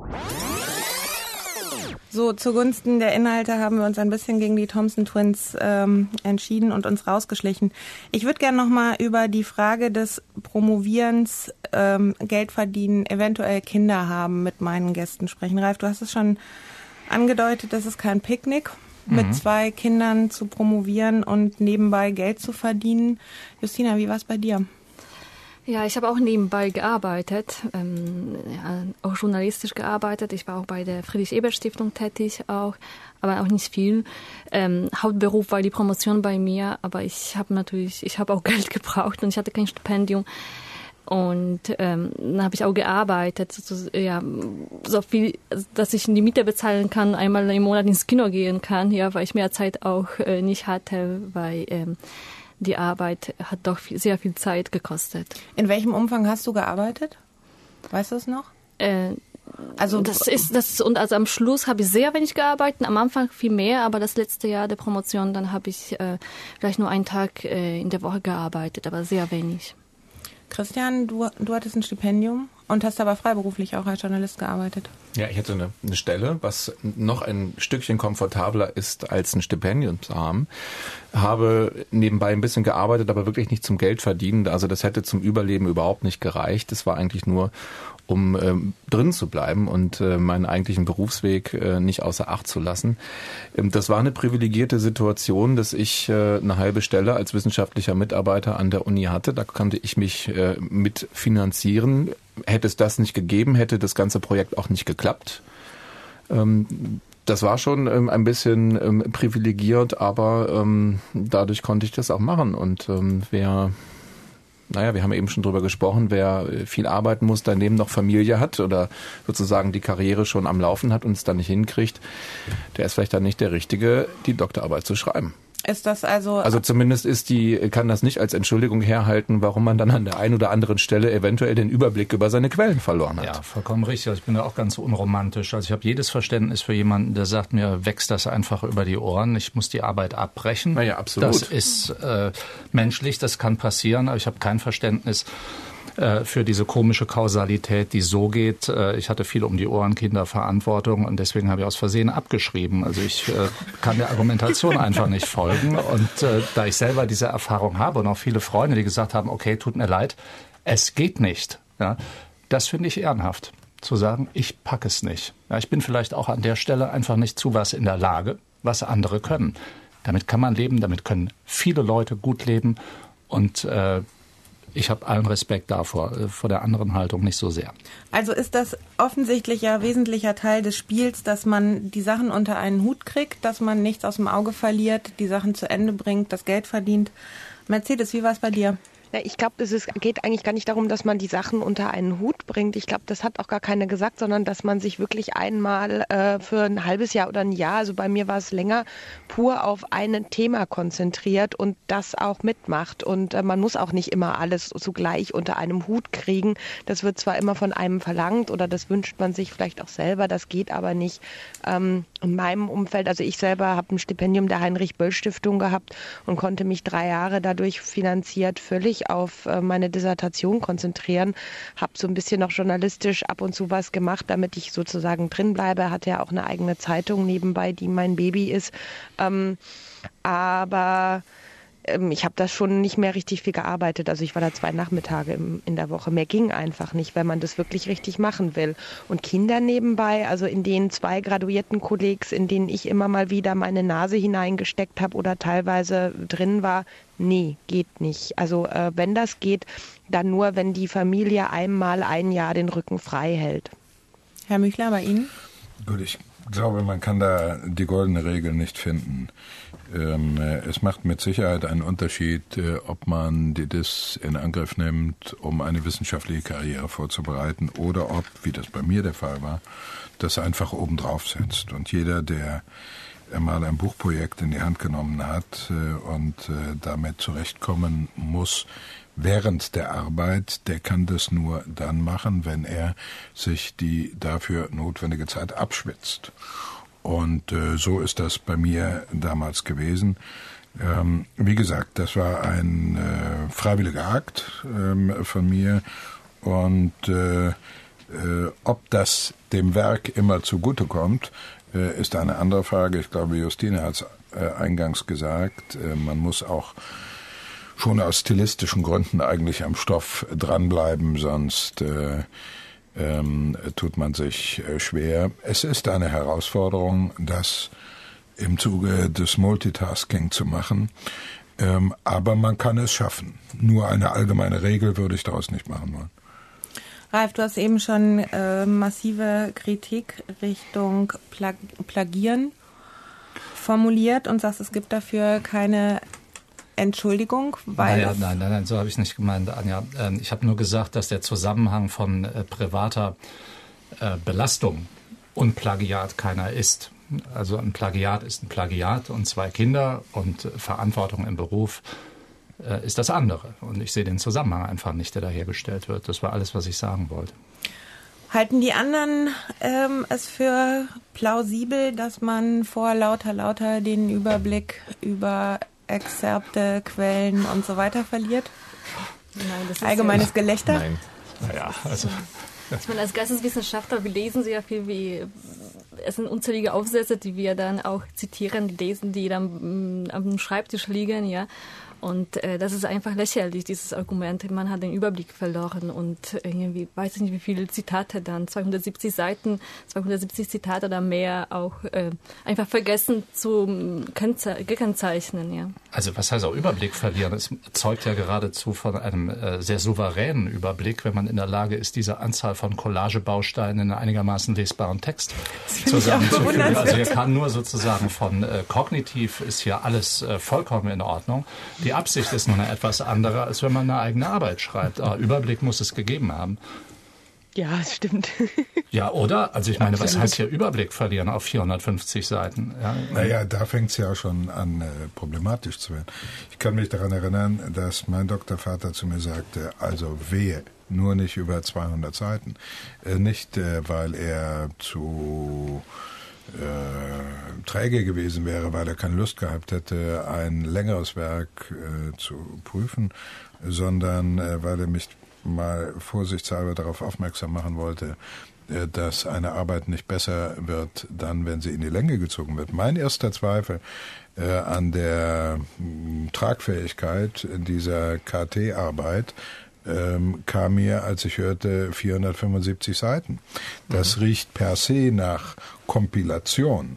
So, zugunsten der Inhalte haben wir uns ein bisschen gegen die Thompson Twins entschieden und uns rausgeschlichen. Ich würde gerne nochmal über die Frage des Promovierens, Geld verdienen, eventuell Kinder haben mit meinen Gästen sprechen. Ralf, du hast es schon angedeutet, das ist kein Picknick, mit 2 Kindern zu promovieren und nebenbei Geld zu verdienen. Justina, wie war es bei dir? Ja, ich habe auch nebenbei gearbeitet, auch journalistisch gearbeitet. Ich war auch bei der Friedrich-Ebert-Stiftung tätig, aber auch nicht viel. Hauptberuf war die Promotion bei mir, aber ich habe auch Geld gebraucht und ich hatte kein Stipendium. Und dann habe ich auch gearbeitet, so viel, dass ich die Miete bezahlen kann, einmal im Monat ins Kino gehen kann, ja, weil ich mehr Zeit auch nicht hatte, weil die Arbeit hat doch sehr viel Zeit gekostet. In welchem Umfang hast du gearbeitet? Weißt du es noch? Also am Schluss habe ich sehr wenig gearbeitet, am Anfang viel mehr, aber das letzte Jahr der Promotion, dann habe ich vielleicht nur einen Tag in der Woche gearbeitet, aber sehr wenig. Christian, du hattest ein Stipendium und hast aber freiberuflich auch als Journalist gearbeitet. Ja, ich hatte eine Stelle, was noch ein Stückchen komfortabler ist, als ein Stipendium zu haben. Habe nebenbei ein bisschen gearbeitet, aber wirklich nicht zum Geld verdienen. Also das hätte zum Überleben überhaupt nicht gereicht. Das war eigentlich nur, um drin zu bleiben und meinen eigentlichen Berufsweg nicht außer Acht zu lassen. Das war eine privilegierte Situation, dass ich eine halbe Stelle als wissenschaftlicher Mitarbeiter an der Uni hatte. Da konnte ich mich mit finanzieren. Hätte es das nicht gegeben, hätte das ganze Projekt auch nicht geklappt. Das war schon ein bisschen privilegiert, aber dadurch konnte ich das auch machen. Und wir haben eben schon drüber gesprochen, wer viel arbeiten muss, daneben noch Familie hat oder sozusagen die Karriere schon am Laufen hat und es dann nicht hinkriegt, der ist vielleicht dann nicht der Richtige, die Doktorarbeit zu schreiben. Ist das also zumindest kann das nicht als Entschuldigung herhalten, warum man dann an der einen oder anderen Stelle eventuell den Überblick über seine Quellen verloren hat. Ja, vollkommen richtig. Ich bin da auch ganz unromantisch. Also ich habe jedes Verständnis für jemanden, der sagt, mir wächst das einfach über die Ohren. Ich muss die Arbeit abbrechen. Na ja, absolut. Das ist menschlich, das kann passieren, aber ich habe kein Verständnis für diese komische Kausalität, die so geht. Ich hatte viel um die Ohren, Kinderverantwortung, und deswegen habe ich aus Versehen abgeschrieben. Also ich kann der Argumentation einfach nicht folgen. Und da ich selber diese Erfahrung habe und auch viele Freunde, die gesagt haben, okay, tut mir leid, es geht nicht. Ja, das finde ich ehrenhaft, zu sagen, ich packe es nicht. Ja, ich bin vielleicht auch an der Stelle einfach nicht zu was in der Lage, was andere können. Damit kann man leben, damit können viele Leute gut leben, und ich habe allen Respekt davor, vor der anderen Haltung nicht so sehr. Also ist das offensichtlich ja wesentlicher Teil des Spiels, dass man die Sachen unter einen Hut kriegt, dass man nichts aus dem Auge verliert, die Sachen zu Ende bringt, das Geld verdient. Mercedes, wie war es bei dir? Ja, ich glaube, geht eigentlich gar nicht darum, dass man die Sachen unter einen Hut bringt. Ich glaube, das hat auch gar keiner gesagt, sondern dass man sich wirklich einmal für ein halbes Jahr oder ein Jahr, also bei mir war es länger, pur auf ein Thema konzentriert und das auch mitmacht. Und man muss auch nicht immer alles zugleich unter einem Hut kriegen. Das wird zwar immer von einem verlangt oder das wünscht man sich vielleicht auch selber, das geht aber nicht. In meinem Umfeld, also ich selber habe ein Stipendium der Heinrich-Böll-Stiftung gehabt und konnte mich 3 Jahre dadurch finanziert völlig auf meine Dissertation konzentrieren, habe so ein bisschen noch journalistisch ab und zu was gemacht, damit ich sozusagen drin bleibe, hatte ja auch eine eigene Zeitung nebenbei, die mein Baby ist, aber ich habe das schon nicht mehr richtig viel gearbeitet. Also ich war da 2 Nachmittage in der Woche. Mehr ging einfach nicht, wenn man das wirklich richtig machen will. Und Kinder nebenbei, also in den 2 graduierten Kollegs, in denen ich immer mal wieder meine Nase hineingesteckt habe oder teilweise drin war, nee, geht nicht. Also wenn das geht, dann nur, wenn die Familie einmal ein Jahr den Rücken frei hält. Herr Müchler, bei Ihnen? Gut, ich glaube, man kann da die goldene Regel nicht finden. Es macht mit Sicherheit einen Unterschied, ob man die DIS in Angriff nimmt, um eine wissenschaftliche Karriere vorzubereiten, oder ob, wie das bei mir der Fall war, das einfach obendrauf setzt. Und jeder, der mal ein Buchprojekt in die Hand genommen hat und damit zurechtkommen muss während der Arbeit, der kann das nur dann machen, wenn er sich die dafür notwendige Zeit abschwitzt. Und so ist das bei mir damals gewesen. Wie gesagt, das war ein freiwilliger Akt von mir. Und ob das dem Werk immer zugutekommt, ist eine andere Frage. Ich glaube, Justine hat es eingangs gesagt, man muss auch schon aus stilistischen Gründen eigentlich am Stoff dranbleiben, sonst tut man sich schwer. Es ist eine Herausforderung, das im Zuge des Multitasking zu machen, aber man kann es schaffen. Nur eine allgemeine Regel würde ich daraus nicht machen wollen. Ralf, du hast eben schon massive Kritik Richtung Plagieren formuliert und sagst, es gibt dafür keine Entschuldigung, weil... Nein, so habe ich es nicht gemeint, Anja. Ich habe nur gesagt, dass der Zusammenhang von privater Belastung und Plagiat keiner ist. Also ein Plagiat ist ein Plagiat und 2 Kinder und Verantwortung im Beruf ist das andere. Und ich sehe den Zusammenhang einfach nicht, der da hergestellt wird. Das war alles, was ich sagen wollte. Halten die anderen es für plausibel, dass man vor lauter den Überblick über Exzerpte, Quellen und so weiter verliert? Nein, das ist allgemeines Gelächter? Nein. Naja, also... Ich meine, als Geisteswissenschaftler, wir lesen sehr viel, es sind unzählige Aufsätze, die wir dann auch zitieren, die lesen, die dann am Schreibtisch liegen, ja. Und das ist einfach lächerlich, dieses Argument. Man hat den Überblick verloren und irgendwie, weiß ich nicht, wie viele Zitate dann, 270 Seiten, 270 Zitate oder mehr auch einfach vergessen zu gekennzeichnen, ja. Also was heißt auch Überblick verlieren? Es zeugt ja geradezu von einem sehr souveränen Überblick, wenn man in der Lage ist, diese Anzahl von Collagebausteinen in einigermaßen lesbaren Text zusammenzufügen. Also hier kann nur sozusagen von kognitiv ist hier alles vollkommen in Ordnung. Die Absicht ist nun eine etwas andere, als wenn man eine eigene Arbeit schreibt. Aber Überblick muss es gegeben haben. Ja, das stimmt. Ja, oder? Also ich meine, was heißt hier Überblick verlieren auf 450 Seiten? Ja. Naja, da fängt es ja schon an, problematisch zu werden. Ich kann mich daran erinnern, dass mein Doktorvater zu mir sagte, also wehe, nur nicht über 200 Seiten. Nicht, weil er zu träge gewesen wäre, weil er keine Lust gehabt hätte, ein längeres Werk zu prüfen, sondern weil er mich mal vorsichtshalber darauf aufmerksam machen wollte, dass eine Arbeit nicht besser wird, dann, wenn sie in die Länge gezogen wird. Mein erster Zweifel an der Tragfähigkeit dieser KT-Arbeit kam mir, als ich hörte, 475 Seiten. Das riecht per se nach Kompilation.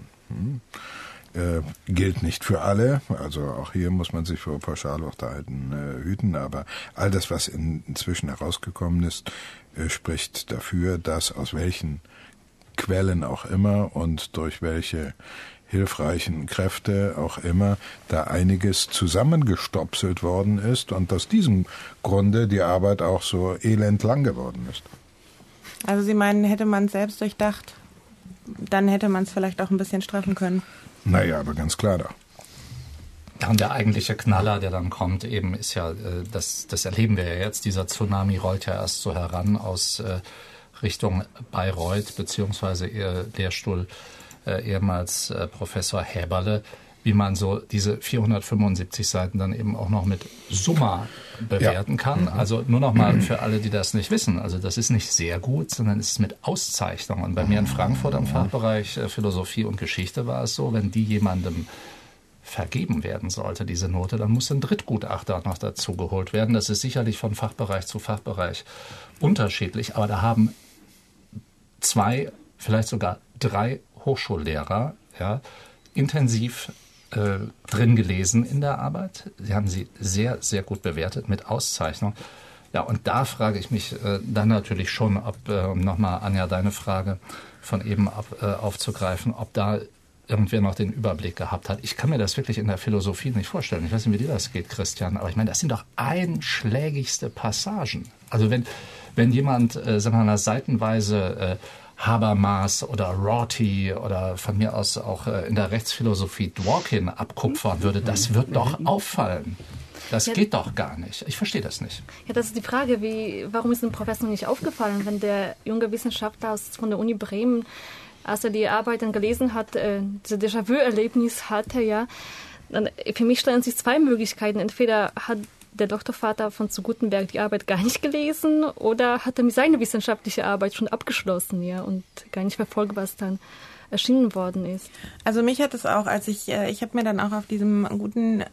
Gilt nicht für alle, also auch hier muss man sich vor Pauschalurteilen hüten, aber all das, was inzwischen herausgekommen ist, spricht dafür, dass aus welchen Quellen auch immer und durch welche hilfreichen Kräfte auch immer da einiges zusammengestopselt worden ist und aus diesem Grunde die Arbeit auch so elendlang geworden ist. Also Sie meinen, hätte man es selbst durchdacht, dann hätte man es vielleicht auch ein bisschen straffen können? Naja, aber ganz klar doch. Ja, und der eigentliche Knaller, der dann kommt, eben ist ja, das erleben wir ja jetzt, dieser Tsunami rollt ja erst so heran aus Richtung Bayreuth, beziehungsweise ihr Lehrstuhl ehemals Professor Häberle, wie man so diese 475 Seiten dann eben auch noch mit Summa bewerten kann. Also nur noch mal für alle, die das nicht wissen. Also das ist nicht sehr gut, sondern es ist mit Auszeichnung. Und bei mir in Frankfurt am Fachbereich Philosophie und Geschichte war es so, wenn die jemandem vergeben werden sollte, diese Note, dann muss ein Drittgutachter noch dazu geholt werden. Das ist sicherlich von Fachbereich zu Fachbereich unterschiedlich, aber da haben 2, vielleicht sogar 3 Hochschullehrer intensiv drin gelesen in der Arbeit. Sie haben sie sehr, sehr gut bewertet mit Auszeichnung. Ja, und da frage ich mich dann natürlich schon, ob, um nochmal, Anja, deine Frage von eben aufzugreifen, ob da irgendwer noch den Überblick gehabt hat. Ich kann mir das wirklich in der Philosophie nicht vorstellen. Ich weiß nicht, wie dir das geht, Christian, aber ich meine, das sind doch einschlägigste Passagen. Also wenn jemand, sagen wir mal, seitenweise Habermas oder Rorty oder von mir aus auch in der Rechtsphilosophie Dworkin abkupfern würde, das wird doch auffallen. Das geht doch gar nicht. Ich verstehe das nicht. Ja, das ist die Frage, warum ist dem Professor nicht aufgefallen, wenn der junge Wissenschaftler von der Uni Bremen, als er die Arbeit dann gelesen hat, dieses Déjà-vu-Erlebnis hatte, ja, dann, für mich stellen sich 2 Möglichkeiten. Entweder hat der Doktorvater von zu Gutenberg die Arbeit gar nicht gelesen oder hat er seine wissenschaftliche Arbeit schon abgeschlossen, ja, und gar nicht verfolgt, was dann erschienen worden ist. Also mich hat es auch, als ich habe mir dann auch auf diesem guten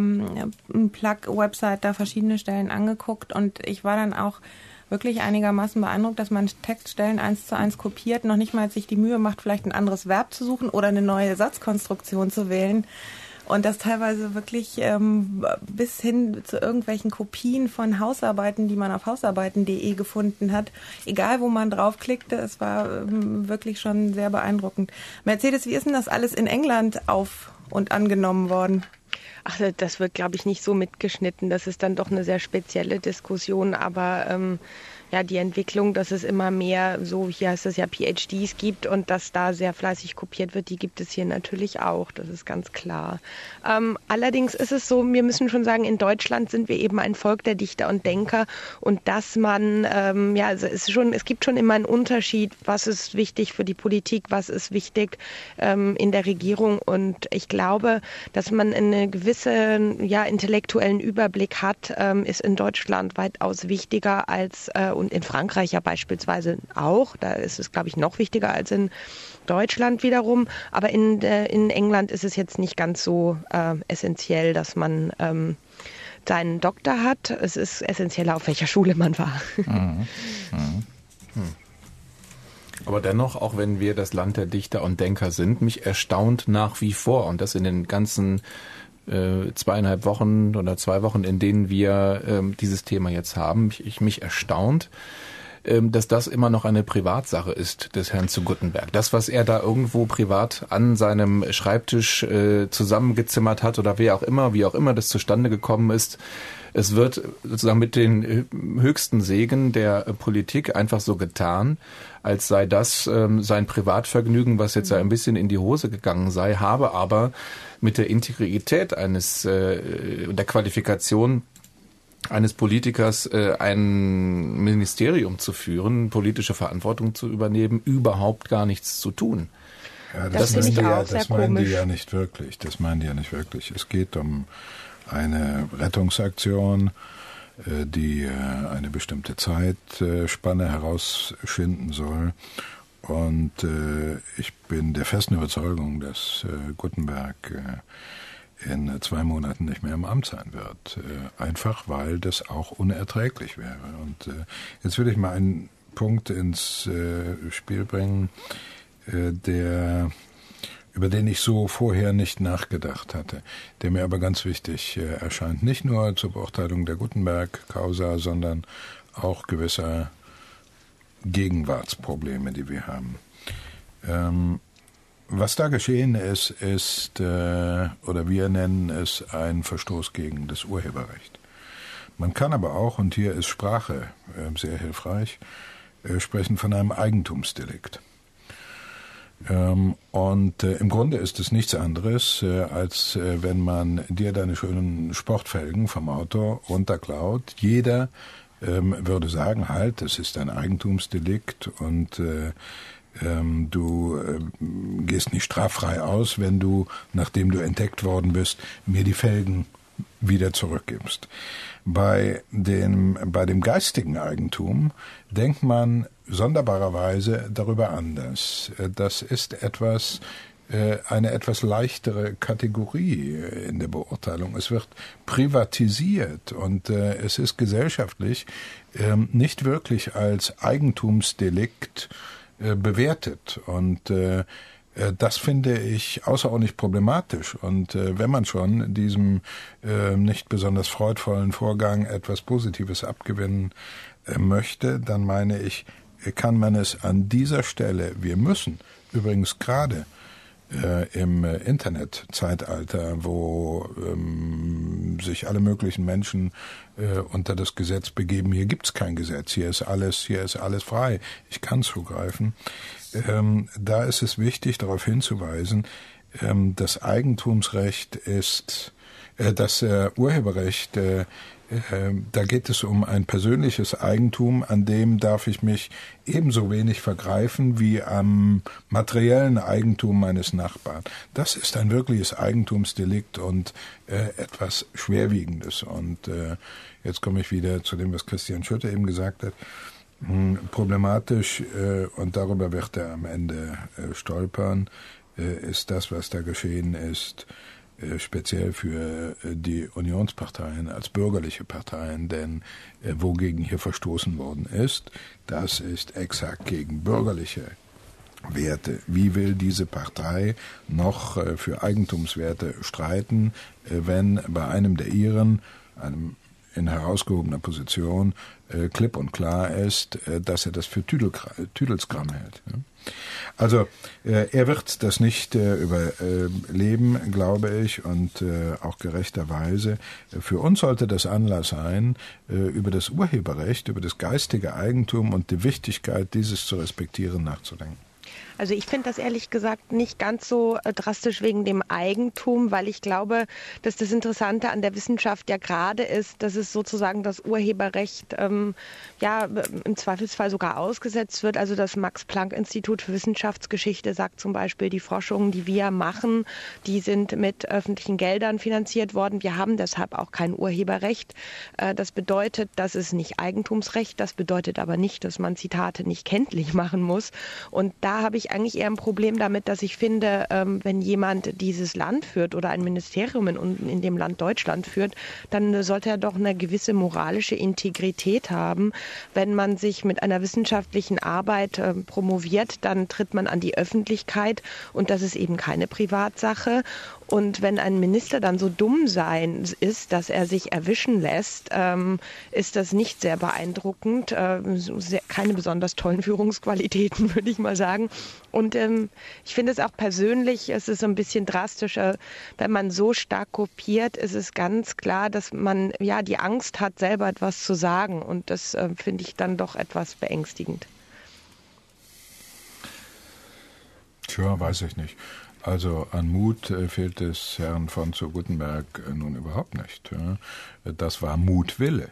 Plug-Website da verschiedene Stellen angeguckt und ich war dann auch wirklich einigermaßen beeindruckt, dass man Textstellen 1:1 kopiert, noch nicht mal sich die Mühe macht, vielleicht ein anderes Verb zu suchen oder eine neue Satzkonstruktion zu wählen. Und das teilweise wirklich bis hin zu irgendwelchen Kopien von Hausarbeiten, die man auf hausarbeiten.de gefunden hat. Egal, wo man draufklickte, es war wirklich schon sehr beeindruckend. Mercedes, wie ist denn das alles in England auf- und angenommen worden? Ach, das wird, glaube ich, nicht so mitgeschnitten. Das ist dann doch eine sehr spezielle Diskussion, aber die Entwicklung, dass es immer mehr, so hier heißt es ja, PhDs gibt und dass da sehr fleißig kopiert wird, die gibt es hier natürlich auch, das ist ganz klar. Allerdings ist es so, wir müssen schon sagen, in Deutschland sind wir eben ein Volk der Dichter und Denker und dass man, es gibt schon immer einen Unterschied, was ist wichtig für die Politik, was ist wichtig in der Regierung und ich glaube, dass man einen gewissen intellektuellen Überblick hat, ist in Deutschland weitaus wichtiger als und in Frankreich ja beispielsweise auch. Da ist es, glaube ich, noch wichtiger als in Deutschland wiederum. Aber in England ist es jetzt nicht ganz so essentiell, dass man seinen Doktor hat. Es ist essentieller, auf welcher Schule man war. Aber dennoch, auch wenn wir das Land der Dichter und Denker sind, mich erstaunt nach wie vor, und das in den ganzen 2,5 Wochen oder 2 Wochen, in denen wir dieses Thema jetzt haben, mich erstaunt, dass das immer noch eine Privatsache ist des Herrn zu Guttenberg. Das, was er da irgendwo privat an seinem Schreibtisch zusammengezimmert hat oder wie auch immer das zustande gekommen ist, es wird sozusagen mit den höchsten Segen der Politik einfach so getan, als sei das sein Privatvergnügen, was jetzt ein bisschen in die Hose gegangen sei, habe aber mit der Integrität der Qualifikation eines Politikers ein Ministerium zu führen, politische Verantwortung zu übernehmen, überhaupt gar nichts zu tun. Ja, das meinen die ja nicht wirklich. Es geht um eine Rettungsaktion, die eine bestimmte Zeitspanne herausschinden soll. Und ich bin der festen Überzeugung, dass Guttenberg in 2 Monaten nicht mehr im Amt sein wird. Einfach, weil das auch unerträglich wäre. Und jetzt will ich mal einen Punkt ins Spiel bringen, über den ich so vorher nicht nachgedacht hatte, der mir aber ganz wichtig erscheint. Nicht nur zur Beurteilung der Guttenberg-Causa, sondern auch gewisser Gegenwartsprobleme, die wir haben. Was da geschehen ist, oder wir nennen es ein Verstoß gegen das Urheberrecht. Man kann aber auch, und hier ist Sprache sehr hilfreich, sprechen von einem Eigentumsdelikt. Und im Grunde ist es nichts anderes, als wenn man dir deine schönen Sportfelgen vom Auto runterklaut. Jeder würde sagen, halt, das ist ein Eigentumsdelikt und du gehst nicht straffrei aus, wenn du, nachdem du entdeckt worden bist, mir die Felgen wieder zurückgibst. Bei dem geistigen Eigentum denkt man sonderbarerweise darüber anders. Das ist eine etwas leichtere Kategorie in der Beurteilung. Es wird privatisiert und es ist gesellschaftlich nicht wirklich als Eigentumsdelikt bewertet. Und das finde ich außerordentlich problematisch. Und wenn man schon diesem nicht besonders freudvollen Vorgang etwas Positives abgewinnen möchte, dann meine ich, kann man es an dieser Stelle, wir müssen übrigens gerade im Internetzeitalter, wo sich alle möglichen Menschen unter das Gesetz begeben, hier gibt's kein Gesetz, hier ist alles frei, ich kann zugreifen. Da ist es wichtig, darauf hinzuweisen, das Eigentumsrecht das Urheberrecht, da geht es um ein persönliches Eigentum, an dem darf ich mich ebenso wenig vergreifen wie am materiellen Eigentum meines Nachbarn. Das ist ein wirkliches Eigentumsdelikt und etwas Schwerwiegendes. Und jetzt komme ich wieder zu dem, was Christian Schütte eben gesagt hat. Problematisch, und darüber wird er am Ende stolpern, ist das, was da geschehen ist, speziell für die Unionsparteien als bürgerliche Parteien, denn wogegen hier verstoßen worden ist, das ist exakt gegen bürgerliche Werte. Wie will diese Partei noch für Eigentumswerte streiten, wenn bei einem der ihren, einem in herausgehobener Position, klipp und klar ist, dass er das für Tüdelskram hält. Also er wird das nicht überleben, glaube ich, und auch gerechterweise. Für uns sollte das Anlass sein, über das Urheberrecht, über das geistige Eigentum und die Wichtigkeit, dieses zu respektieren, nachzudenken. Also ich finde das ehrlich gesagt nicht ganz so drastisch wegen dem Eigentum, weil ich glaube, dass das Interessante an der Wissenschaft ja gerade ist, dass es sozusagen das Urheberrecht im Zweifelsfall sogar ausgesetzt wird. Also das Max-Planck-Institut für Wissenschaftsgeschichte sagt zum Beispiel, die Forschungen, die wir machen, die sind mit öffentlichen Geldern finanziert worden. Wir haben deshalb auch kein Urheberrecht. Das bedeutet, das ist nicht Eigentumsrecht. Das bedeutet aber nicht, dass man Zitate nicht kenntlich machen muss. Und da habe ich eigentlich eher ein Problem damit, dass ich finde, wenn jemand dieses Land führt oder ein Ministerium in dem Land Deutschland führt, dann sollte er doch eine gewisse moralische Integrität haben. Wenn man sich mit einer wissenschaftlichen Arbeit promoviert, dann tritt man an die Öffentlichkeit und das ist eben keine Privatsache. Und wenn ein Minister dann so dumm ist, dass er sich erwischen lässt, ist das nicht sehr beeindruckend. Keine besonders tollen Führungsqualitäten, würde ich mal sagen. Und ich finde es auch persönlich, es ist so ein bisschen drastischer, wenn man so stark kopiert, ist es ganz klar, dass man ja die Angst hat, selber etwas zu sagen. Und das finde ich dann doch etwas beängstigend. Tja, weiß ich nicht. Also an Mut fehlt es Herrn von zu Guttenberg nun überhaupt nicht. Das war Mutwille,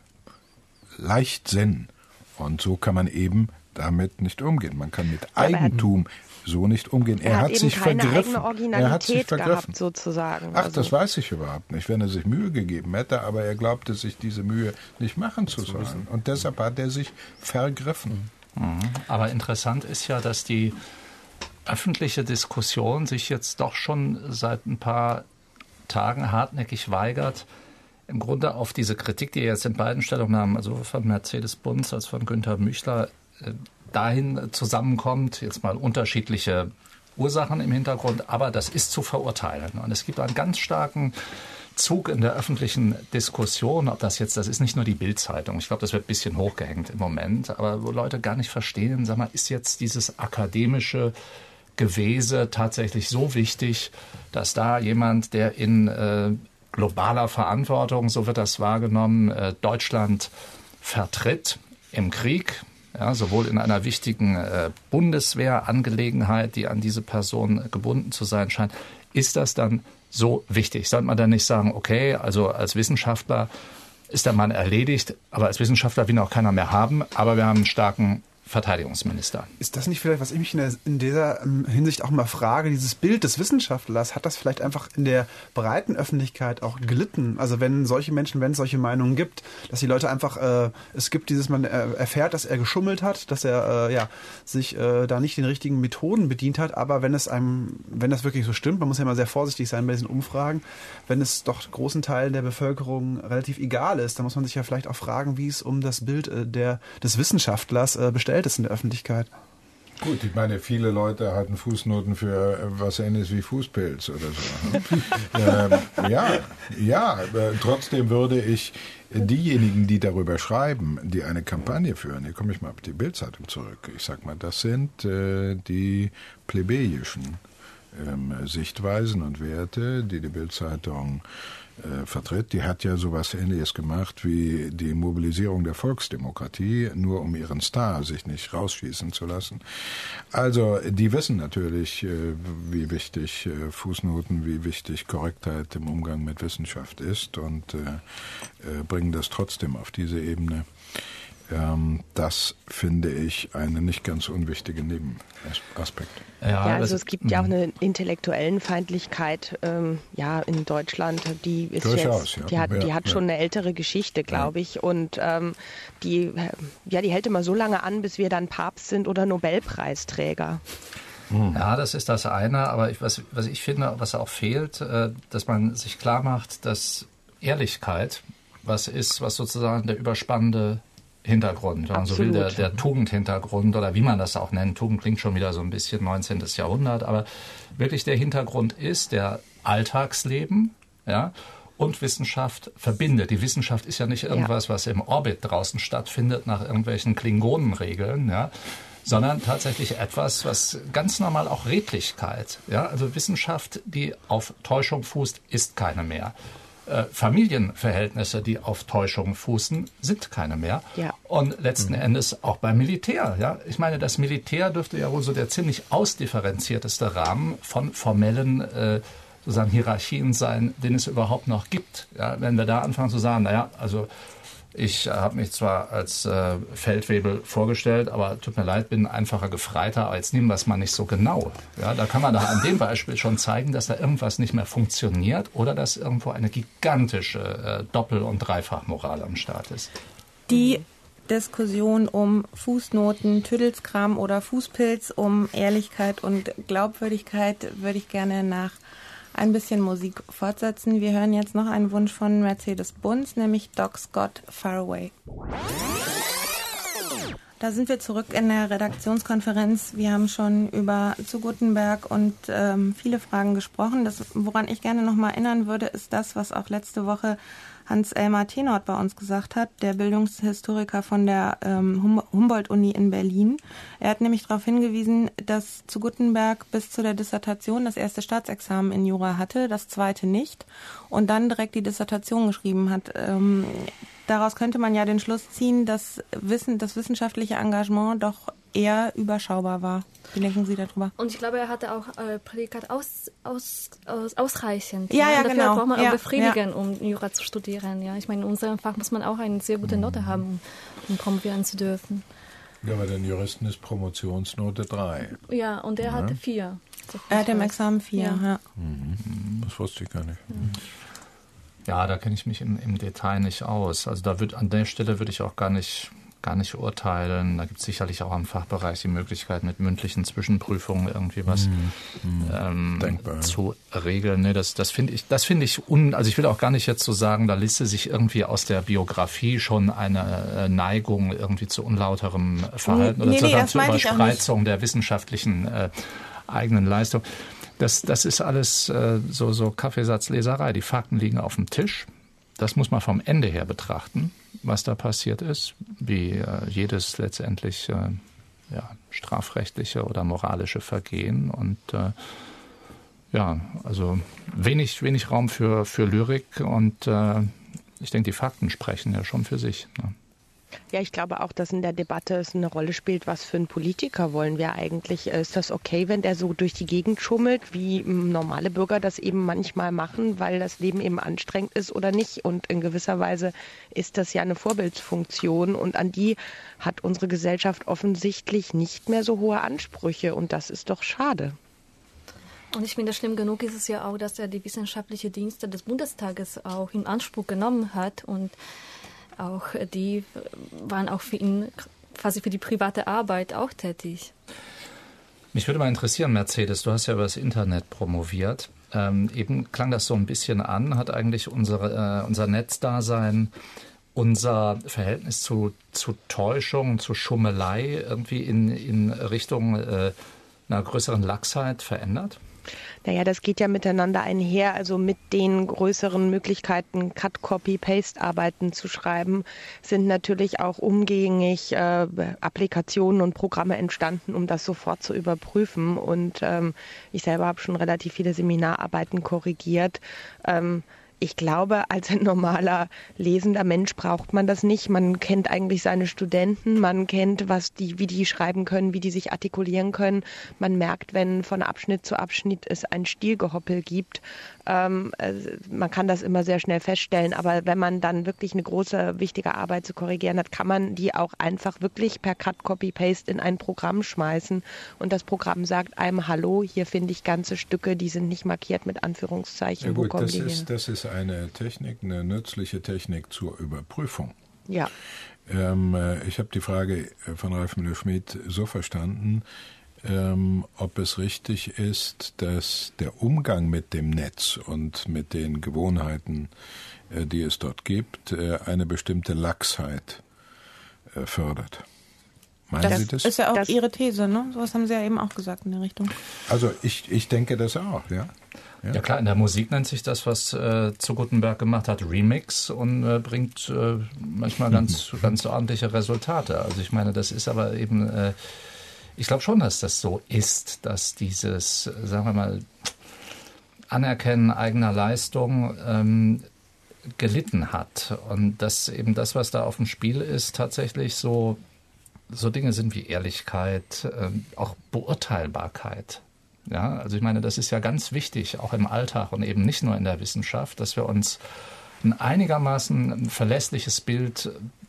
Leichtsinn. Und so kann man eben damit nicht umgehen. Man kann mit Eigentum so nicht umgehen. Er hat sich vergriffen. Er hat sich vergriffen, sozusagen. Ach, das weiß ich überhaupt nicht, wenn er sich Mühe gegeben hätte, aber er glaubte sich diese Mühe nicht machen zu sollen. Und deshalb hat er sich vergriffen. Aber interessant ist ja, dass die öffentliche Diskussion sich jetzt doch schon seit ein paar Tagen hartnäckig weigert, im Grunde auf diese Kritik, die jetzt in beiden Stellungnahmen, also von Mercedes Bunz als von Günther Müchler, dahin zusammenkommt, jetzt mal unterschiedliche Ursachen im Hintergrund, aber das ist zu verurteilen. Und es gibt einen ganz starken Zug in der öffentlichen Diskussion, ob das ist nicht nur die Bild-Zeitung, ich glaube, das wird ein bisschen hochgehängt im Moment, aber wo Leute gar nicht verstehen, sag mal, ist jetzt dieses akademische Gewese tatsächlich so wichtig, dass da jemand, der in globaler Verantwortung, so wird das wahrgenommen, Deutschland vertritt im Krieg, ja, sowohl in einer wichtigen Bundeswehrangelegenheit, die an diese Person gebunden zu sein scheint, ist das dann so wichtig? Sollte man dann nicht sagen, okay, also als Wissenschaftler ist der Mann erledigt, aber als Wissenschaftler will ihn auch keiner mehr haben, aber wir haben einen starken Verteidigungsminister. Ist das nicht vielleicht, was ich mich in dieser Hinsicht auch mal frage, dieses Bild des Wissenschaftlers, hat das vielleicht einfach in der breiten Öffentlichkeit auch gelitten? Also wenn es solche Meinungen gibt, dass die Leute einfach, man erfährt, dass er geschummelt hat, dass er sich da nicht den richtigen Methoden bedient hat, aber wenn das wirklich so stimmt, man muss ja immer sehr vorsichtig sein bei diesen Umfragen, wenn es doch großen Teilen der Bevölkerung relativ egal ist, dann muss man sich ja vielleicht auch fragen, wie es um das Bild des Wissenschaftlers bestellt ist in der Öffentlichkeit. Gut, ich meine, viele Leute hatten Fußnoten für was Ähnliches wie Fußpilz oder so. Trotzdem würde ich diejenigen, die darüber schreiben, die eine Kampagne führen, hier komme ich mal auf die Bild-Zeitung zurück, ich sag mal, das sind die plebejischen Sichtweisen und Werte, die Bild-Zeitung vertritt. Die hat ja sowas Ähnliches gemacht wie die Mobilisierung der Volksdemokratie, nur um ihren Star sich nicht rausschießen zu lassen. Also die wissen natürlich, wie wichtig Fußnoten, wie wichtig Korrektheit im Umgang mit Wissenschaft ist und bringen das trotzdem auf diese Ebene. Das finde ich einen nicht ganz unwichtigen Nebenaspekt. Ja, also es gibt ja auch eine intellektuellen Feindlichkeit in Deutschland, die ist durchaus, die hat schon eine ältere Geschichte, glaube ich, und die hält immer so lange an, bis wir dann Papst sind oder Nobelpreisträger. Ja, das ist das eine, aber was ich finde, was auch fehlt, dass man sich klar macht, dass Ehrlichkeit was ist, was sozusagen der überspannende Hintergrund, wenn man so will, der Tugendhintergrund oder wie man das auch nennt. Tugend klingt schon wieder so ein bisschen 19. Jahrhundert, aber wirklich der Hintergrund ist der Alltagsleben, ja, und Wissenschaft verbindet. Die Wissenschaft ist ja nicht irgendwas, was im Orbit draußen stattfindet nach irgendwelchen Klingonenregeln, ja, sondern tatsächlich etwas, was ganz normal auch Redlichkeit, ja, also Wissenschaft, die auf Täuschung fußt, ist keine mehr. Familienverhältnisse, die auf Täuschung fußen, sind keine mehr. Ja. Und letzten Endes auch beim Militär. Ja? Ich meine, das Militär dürfte ja wohl so der ziemlich ausdifferenzierteste Rahmen von formellen sozusagen Hierarchien sein, den es überhaupt noch gibt. Ja? Wenn wir da anfangen zu sagen, also ich habe mich zwar als Feldwebel vorgestellt, aber tut mir leid, bin ein einfacher Gefreiter, aber jetzt nehmen wir es mal nicht so genau. Ja, da kann man da an dem Beispiel schon zeigen, dass da irgendwas nicht mehr funktioniert oder dass irgendwo eine gigantische Doppel- und Dreifachmoral am Start ist. Die Diskussion um Fußnoten, Tüdelskram oder Fußpilz, um Ehrlichkeit und Glaubwürdigkeit würde ich gerne nach ein bisschen Musik fortsetzen. Wir hören jetzt noch einen Wunsch von Mercedes Bunz, nämlich Doc Scott, Far Away. Da sind wir zurück in der Redaktionskonferenz. Wir haben schon über zu Guttenberg und viele Fragen gesprochen. Das, woran ich gerne noch mal erinnern würde, ist das, was auch letzte Woche Hans-Elmar Tenort bei uns gesagt hat, der Bildungshistoriker von der Humboldt-Uni in Berlin. Er hat nämlich darauf hingewiesen, dass zu Guttenberg bis zu der Dissertation das erste Staatsexamen in Jura hatte, das zweite nicht und dann direkt die Dissertation geschrieben hat. Daraus könnte man ja den Schluss ziehen, dass das wissenschaftliche Engagement doch eher überschaubar war. Wie denken Sie darüber? Und ich glaube, er hatte auch Prädikat ausreichend. Ja, dafür genau. braucht man auch befriedigen, um Jura zu studieren. Ja, ich meine, in unserem Fach muss man auch eine sehr gute Note haben, um promovieren zu dürfen. Ja, bei den Juristen ist Promotionsnote 3. Ja, und er hatte 4. Er hat im Examen 4, ja. Das wusste ich gar nicht. Ja, da kenne ich mich im Detail nicht aus. Also an der Stelle würde ich auch gar nicht urteilen. Da gibt es sicherlich auch im Fachbereich die Möglichkeit, mit mündlichen Zwischenprüfungen irgendwie was zu regeln. Nee, das finde ich, also ich will auch gar nicht jetzt so sagen, da ließe sich irgendwie aus der Biografie schon eine Neigung irgendwie zu unlauterem Verhalten oder zur Überspreizung der wissenschaftlichen eigenen Leistung. Das ist alles so Kaffeesatzleserei. Die Fakten liegen auf dem Tisch. Das muss man vom Ende her betrachten, was da passiert ist, wie jedes letztendlich strafrechtliche oder moralische Vergehen. Und also wenig Raum für Lyrik. Und ich denke, die Fakten sprechen ja schon für sich. Ne? Ja, ich glaube auch, dass in der Debatte es eine Rolle spielt, was für einen Politiker wollen wir eigentlich. Ist das okay, wenn der so durch die Gegend schummelt, wie normale Bürger das eben manchmal machen, weil das Leben eben anstrengend ist oder nicht? Und in gewisser Weise ist das ja eine Vorbildsfunktion und an die hat unsere Gesellschaft offensichtlich nicht mehr so hohe Ansprüche und das ist doch schade. Und ich finde, schlimm genug ist es ja auch, dass er die wissenschaftlichen Dienste des Bundestages auch in Anspruch genommen hat und auch die waren auch für ihn quasi für die private Arbeit auch tätig. Mich würde mal interessieren, Mercedes, du hast ja über das Internet promoviert. Eben klang das so ein bisschen an, hat eigentlich unser Netzdasein, unser Verhältnis zu Täuschung, zu Schummelei irgendwie in Richtung einer größeren Lachsheit verändert? Naja, das geht ja miteinander einher. Also mit den größeren Möglichkeiten, Cut-Copy-Paste-Arbeiten zu schreiben, sind natürlich auch umgängig Applikationen und Programme entstanden, um das sofort zu überprüfen. Und ich selber habe schon relativ viele Seminararbeiten korrigiert. Ich glaube, als ein normaler lesender Mensch braucht man das nicht. Man kennt eigentlich seine Studenten, man kennt, wie die schreiben können, wie die sich artikulieren können. Man merkt, wenn von Abschnitt zu Abschnitt es ein Stilgehoppel gibt. Man kann das immer sehr schnell feststellen, aber wenn man dann wirklich eine große, wichtige Arbeit zu korrigieren hat, kann man die auch einfach wirklich per Cut-Copy-Paste in ein Programm schmeißen und das Programm sagt einem, hallo, hier finde ich ganze Stücke, die sind nicht markiert mit Anführungszeichen. Ja, gut, wo kommen die hin? Das ist eine Technik, eine nützliche Technik zur Überprüfung. Ja. Ich habe die Frage von Ralf Müller-Schmid so verstanden, ob es richtig ist, dass der Umgang mit dem Netz und mit den Gewohnheiten, die es dort gibt, eine bestimmte Lachsheit fördert. Meinen Sie das? Ist ja auch Ihre These, ne? Sowas haben Sie ja eben auch gesagt in der Richtung. Also ich denke das auch, ja. Ja klar, in der Musik nennt sich das, was zu Guttenberg gemacht hat, Remix und bringt manchmal ganz ordentliche Resultate. Also ich meine, das ist aber eben, ich glaube schon, dass das so ist, dass dieses, sagen wir mal, Anerkennen eigener Leistung gelitten hat und dass eben das, was da auf dem Spiel ist, tatsächlich so Dinge sind wie Ehrlichkeit, auch Beurteilbarkeit. Ja, also ich meine, das ist ja ganz wichtig, auch im Alltag und eben nicht nur in der Wissenschaft, dass wir uns ein einigermaßen verlässliches Bild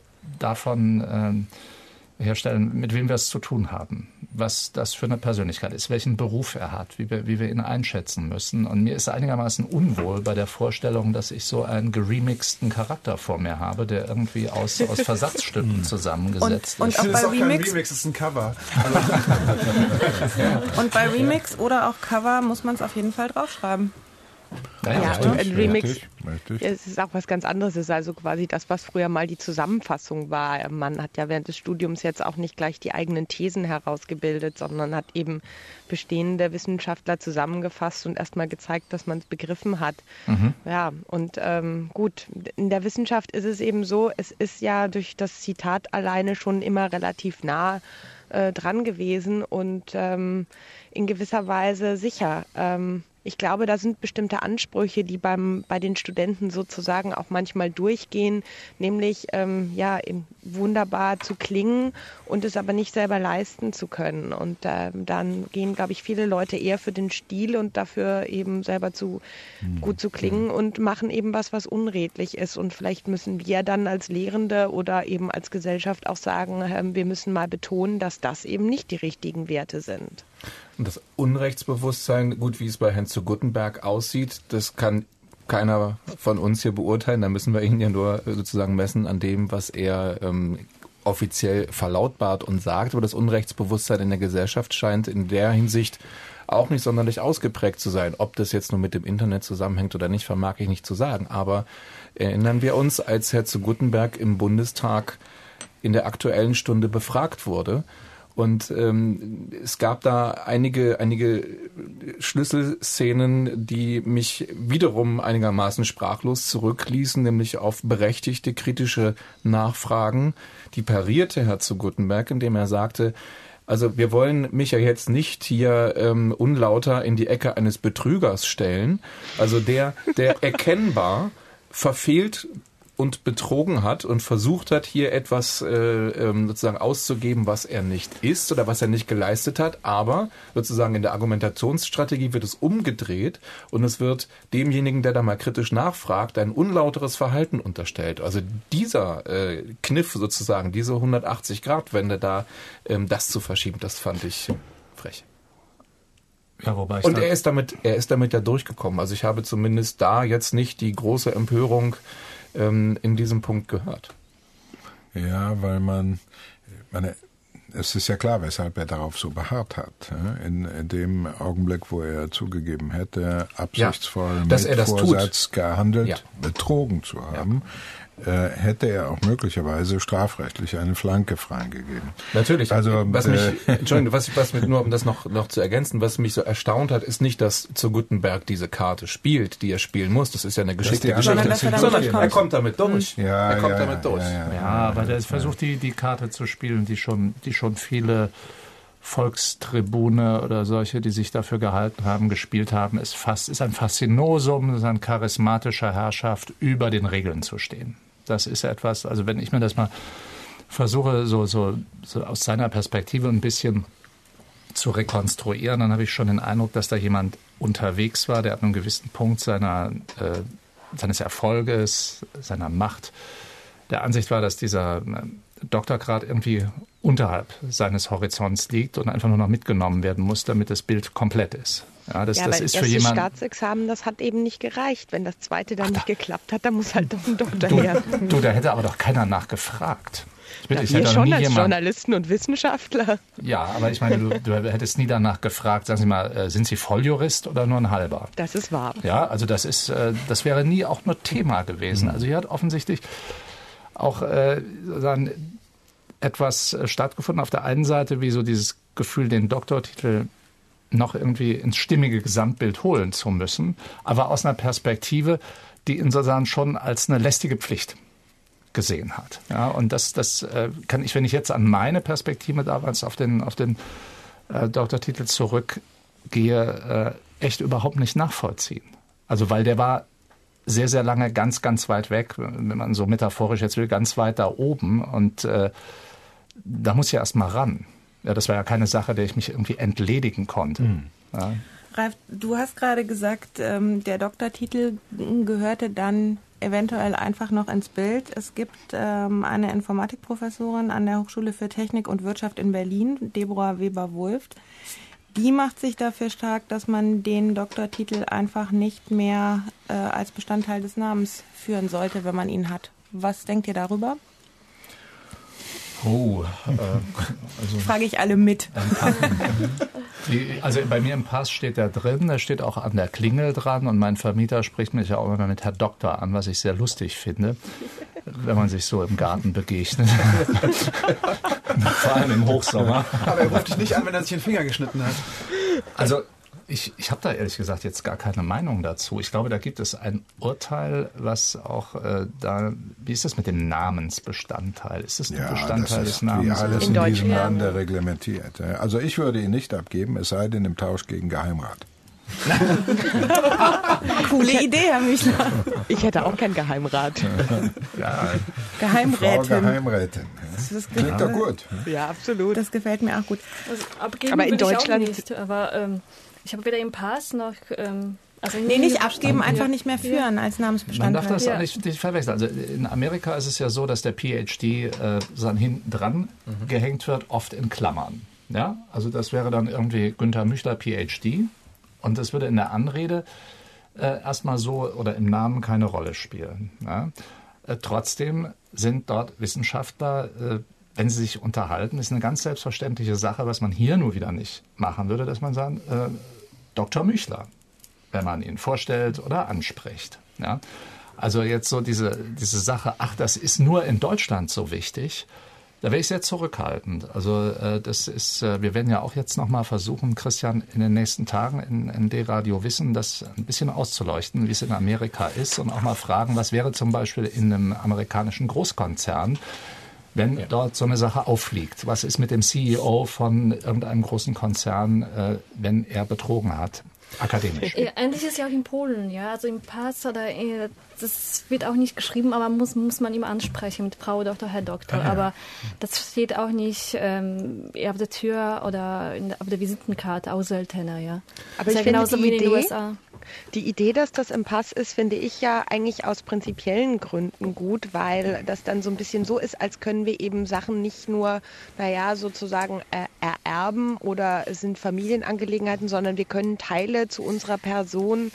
davon herstellen, mit wem wir es zu tun haben, was das für eine Persönlichkeit ist, welchen Beruf er hat, wie wir ihn einschätzen müssen. Und mir ist einigermaßen unwohl bei der Vorstellung, dass ich so einen geremixten Charakter vor mir habe, der irgendwie aus Versatzstücken zusammengesetzt ist. Und auch bei Remix, kein Remix, ist ein Cover. Und bei Remix oder auch Cover muss man es auf jeden Fall draufschreiben. Ja, und ein Remix, richtig. es ist auch was ganz anderes. Es ist also quasi das, was früher mal die Zusammenfassung war. Man hat ja während des Studiums jetzt auch nicht gleich die eigenen Thesen herausgebildet, sondern hat eben bestehende Wissenschaftler zusammengefasst und erstmal gezeigt, dass man es begriffen hat. Ja, und gut, in der Wissenschaft ist es eben so, es ist ja durch das Zitat alleine schon immer relativ nah dran gewesen und in gewisser Weise sicher. Ich glaube, da sind bestimmte Ansprüche, die bei den Studenten sozusagen auch manchmal durchgehen, nämlich wunderbar zu klingen und es aber nicht selber leisten zu können. Und dann gehen, glaube ich, viele Leute eher für den Stil und dafür eben selber gut zu klingen und machen eben was unredlich ist. Und vielleicht müssen wir dann als Lehrende oder eben als Gesellschaft auch sagen, wir müssen mal betonen, dass das eben nicht die richtigen Werte sind. Und das Unrechtsbewusstsein, gut, wie es bei Herrn zu Guttenberg aussieht, das kann keiner von uns hier beurteilen. Da müssen wir ihn ja nur sozusagen messen an dem, was er offiziell verlautbart und sagt. Aber das Unrechtsbewusstsein in der Gesellschaft scheint in der Hinsicht auch nicht sonderlich ausgeprägt zu sein. Ob das jetzt nur mit dem Internet zusammenhängt oder nicht, vermag ich nicht zu sagen. Aber erinnern wir uns, als Herr zu Guttenberg im Bundestag in der Aktuellen Stunde befragt wurde. Und es gab da einige Schlüsselszenen, die mich wiederum einigermaßen sprachlos zurückließen, nämlich auf berechtigte kritische Nachfragen. Die parierte Herr zu Guttenberg, indem er sagte, also wir wollen mich ja jetzt nicht hier unlauter in die Ecke eines Betrügers stellen, also der erkennbar verfehlt und betrogen hat und versucht hat, hier etwas sozusagen auszugeben, was er nicht ist oder was er nicht geleistet hat. Aber sozusagen in der Argumentationsstrategie wird es umgedreht und es wird demjenigen, der da mal kritisch nachfragt, ein unlauteres Verhalten unterstellt. Also dieser Kniff sozusagen, diese 180-Grad-Wende da, das zu verschieben, das fand ich frech. Ja, wobei und er ist damit ja durchgekommen. Also ich habe zumindest da jetzt nicht die große Empörung in diesem Punkt gehört. Ja, weil es ist ja klar, weshalb er darauf so beharrt hat. In dem Augenblick, wo er zugegeben hätte, absichtsvoll mit Vorsatz gehandelt, betrogen zu haben, hätte er auch möglicherweise strafrechtlich eine Flanke freigegeben. Natürlich. Also nur um das noch zu ergänzen, was mich so erstaunt hat, ist nicht, dass zu Guttenberg diese Karte spielt, die er spielen muss. Das ist ja eine geschickte Geschichte. Sondern er kommt damit durch. Ja, aber er versucht die Karte zu spielen, die schon viele Volkstribune oder solche, die sich dafür gehalten haben, gespielt haben, ist ein Faszinosum, ist eine charismatische Herrschaft, über den Regeln zu stehen. Das ist etwas, also wenn ich mir das mal versuche, so aus seiner Perspektive ein bisschen zu rekonstruieren, dann habe ich schon den Eindruck, dass da jemand unterwegs war, der ab einem gewissen Punkt seines Erfolges, seiner Macht, der Ansicht war, dass dieser Doktorgrad irgendwie unterhalb seines Horizonts liegt und einfach nur noch mitgenommen werden muss, damit das Bild komplett ist. Ja, das ist für jemanden. Das Staatsexamen, das hat eben nicht gereicht. Wenn das zweite dann nicht geklappt hat, dann muss halt doch ein Doktor her. Da hätte aber doch keiner nachgefragt. Wir schon als Journalisten und Wissenschaftler. Ja, aber ich meine, du hättest nie danach gefragt, sagen Sie mal, sind Sie Volljurist oder nur ein halber? Das ist wahr. Ja, also das wäre nie auch nur Thema gewesen. Also hier hat offensichtlich auch etwas stattgefunden. Auf der einen Seite, wie so dieses Gefühl, den Doktortitel noch irgendwie ins stimmige Gesamtbild holen zu müssen, aber aus einer Perspektive, die ihn sozusagen schon als eine lästige Pflicht gesehen hat. Ja, und das kann ich, wenn ich jetzt an meine Perspektive damals auf den Doktortitel zurückgehe, echt überhaupt nicht nachvollziehen. Also weil der war sehr, sehr lange ganz, ganz weit weg, wenn man so metaphorisch jetzt will, ganz weit da oben und da muss ich erst mal ran. Ja, das war ja keine Sache, der ich mich irgendwie entledigen konnte. Ja. Ralf, du hast gerade gesagt, der Doktortitel gehörte dann eventuell einfach noch ins Bild. Es gibt eine Informatikprofessorin an der Hochschule für Technik und Wirtschaft in Berlin, Deborah Weber-Wulft. Die macht sich dafür stark, dass man den Doktortitel einfach nicht mehr als Bestandteil des Namens führen sollte, wenn man ihn hat. Was denkt ihr darüber? Frage ich alle mit. Also bei mir im Pass steht da drin, da steht auch an der Klingel dran und mein Vermieter spricht mich ja auch immer mit Herr Doktor an, was ich sehr lustig finde, wenn man sich so im Garten begegnet. Vor allem im Hochsommer. Aber er ruft dich nicht an, wenn er sich den Finger geschnitten hat. Also ich habe da ehrlich gesagt jetzt gar keine Meinung dazu. Ich glaube, da gibt es ein Urteil, was auch wie ist das mit dem Namensbestandteil? Ist das ein Bestandteil des Namens? Ja, alles in diesem Land reglementiert. Also ich würde ihn nicht abgeben, es sei denn im Tausch gegen Geheimrat. Coole Idee, Herr Müchler. Ich hätte auch keinen Geheimrat. Ja, Geheimrätin. Frau Geheimrätin. Das klingt doch gut. Ja, absolut. Das gefällt mir auch gut. Also abgeben aber in Deutschland ich auch nicht, aber ich habe weder im Pass noch... nicht abgeben, einfach nicht mehr führen als Namensbestandteil. Man darf das nicht verwechseln. Also in Amerika ist es ja so, dass der PhD hinten dran gehängt wird, oft in Klammern. Ja? Also das wäre dann irgendwie Günther Müchler PhD und das würde in der Anrede erstmal so oder im Namen keine Rolle spielen. Ja? Trotzdem sind dort Wissenschaftler, wenn sie sich unterhalten, ist eine ganz selbstverständliche Sache, was man hier nur wieder nicht machen würde, dass man sagt, Dr. Müchler, wenn man ihn vorstellt oder anspricht. Ja? Also jetzt so diese Sache, das ist nur in Deutschland so wichtig, da wäre ich sehr zurückhaltend. Also das ist, wir werden ja auch jetzt nochmal versuchen, Christian, in den nächsten Tagen in D-Radio Wissen, das ein bisschen auszuleuchten, wie es in Amerika ist und auch mal fragen, was wäre zum Beispiel in einem amerikanischen Großkonzern, wenn dort so eine Sache auffliegt. Was ist mit dem CEO von irgendeinem großen Konzern, wenn er betrogen hat? Akademisch. Ähnlich ist ja auch in Polen, ja. Also im Pass oder das wird auch nicht geschrieben, aber muss man immer ansprechen mit Frau Doktor, Herr Doktor. Ah, ja. Aber das steht auch nicht auf der Tür oder auf der Visitenkarte, auch seltener, ja. Aber ich finde genauso wie in den USA. Die Idee, dass das im Pass ist, finde ich ja eigentlich aus prinzipiellen Gründen gut, weil das dann so ein bisschen so ist, als können wir eben Sachen nicht nur, sozusagen ererben oder es sind Familienangelegenheiten, sondern wir können Teile zu unserer Person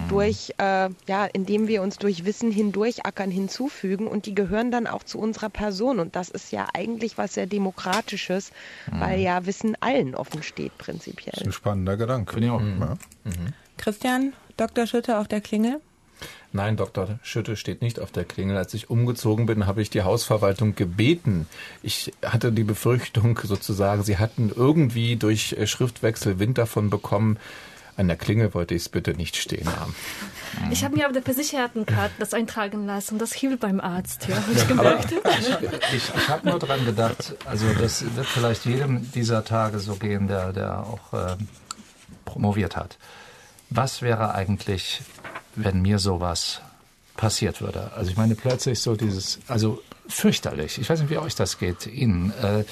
indem wir uns durch Wissen hindurchackern, hinzufügen und die gehören dann auch zu unserer Person und das ist ja eigentlich was sehr Demokratisches, weil ja Wissen allen offen steht prinzipiell. Das ist ein spannender Gedanke. Finde ich auch. Christian, Dr. Schütte auf der Klingel? Nein, Dr. Schütte steht nicht auf der Klingel. Als ich umgezogen bin, habe ich die Hausverwaltung gebeten. Ich hatte die Befürchtung sozusagen, sie hatten irgendwie durch Schriftwechsel Wind davon bekommen. An der Klingel wollte ich es bitte nicht stehen haben. Ich habe mir auf der Versichertenkarte das eintragen lassen. Das hilft beim Arzt, ja, habe ich gemerkt. Ich habe nur dran gedacht, also das wird vielleicht jedem dieser Tage so gehen, der auch promoviert hat. Was wäre eigentlich, wenn mir sowas passiert würde? Also ich meine plötzlich so also fürchterlich, ich weiß nicht, wie euch das geht, Ihnen,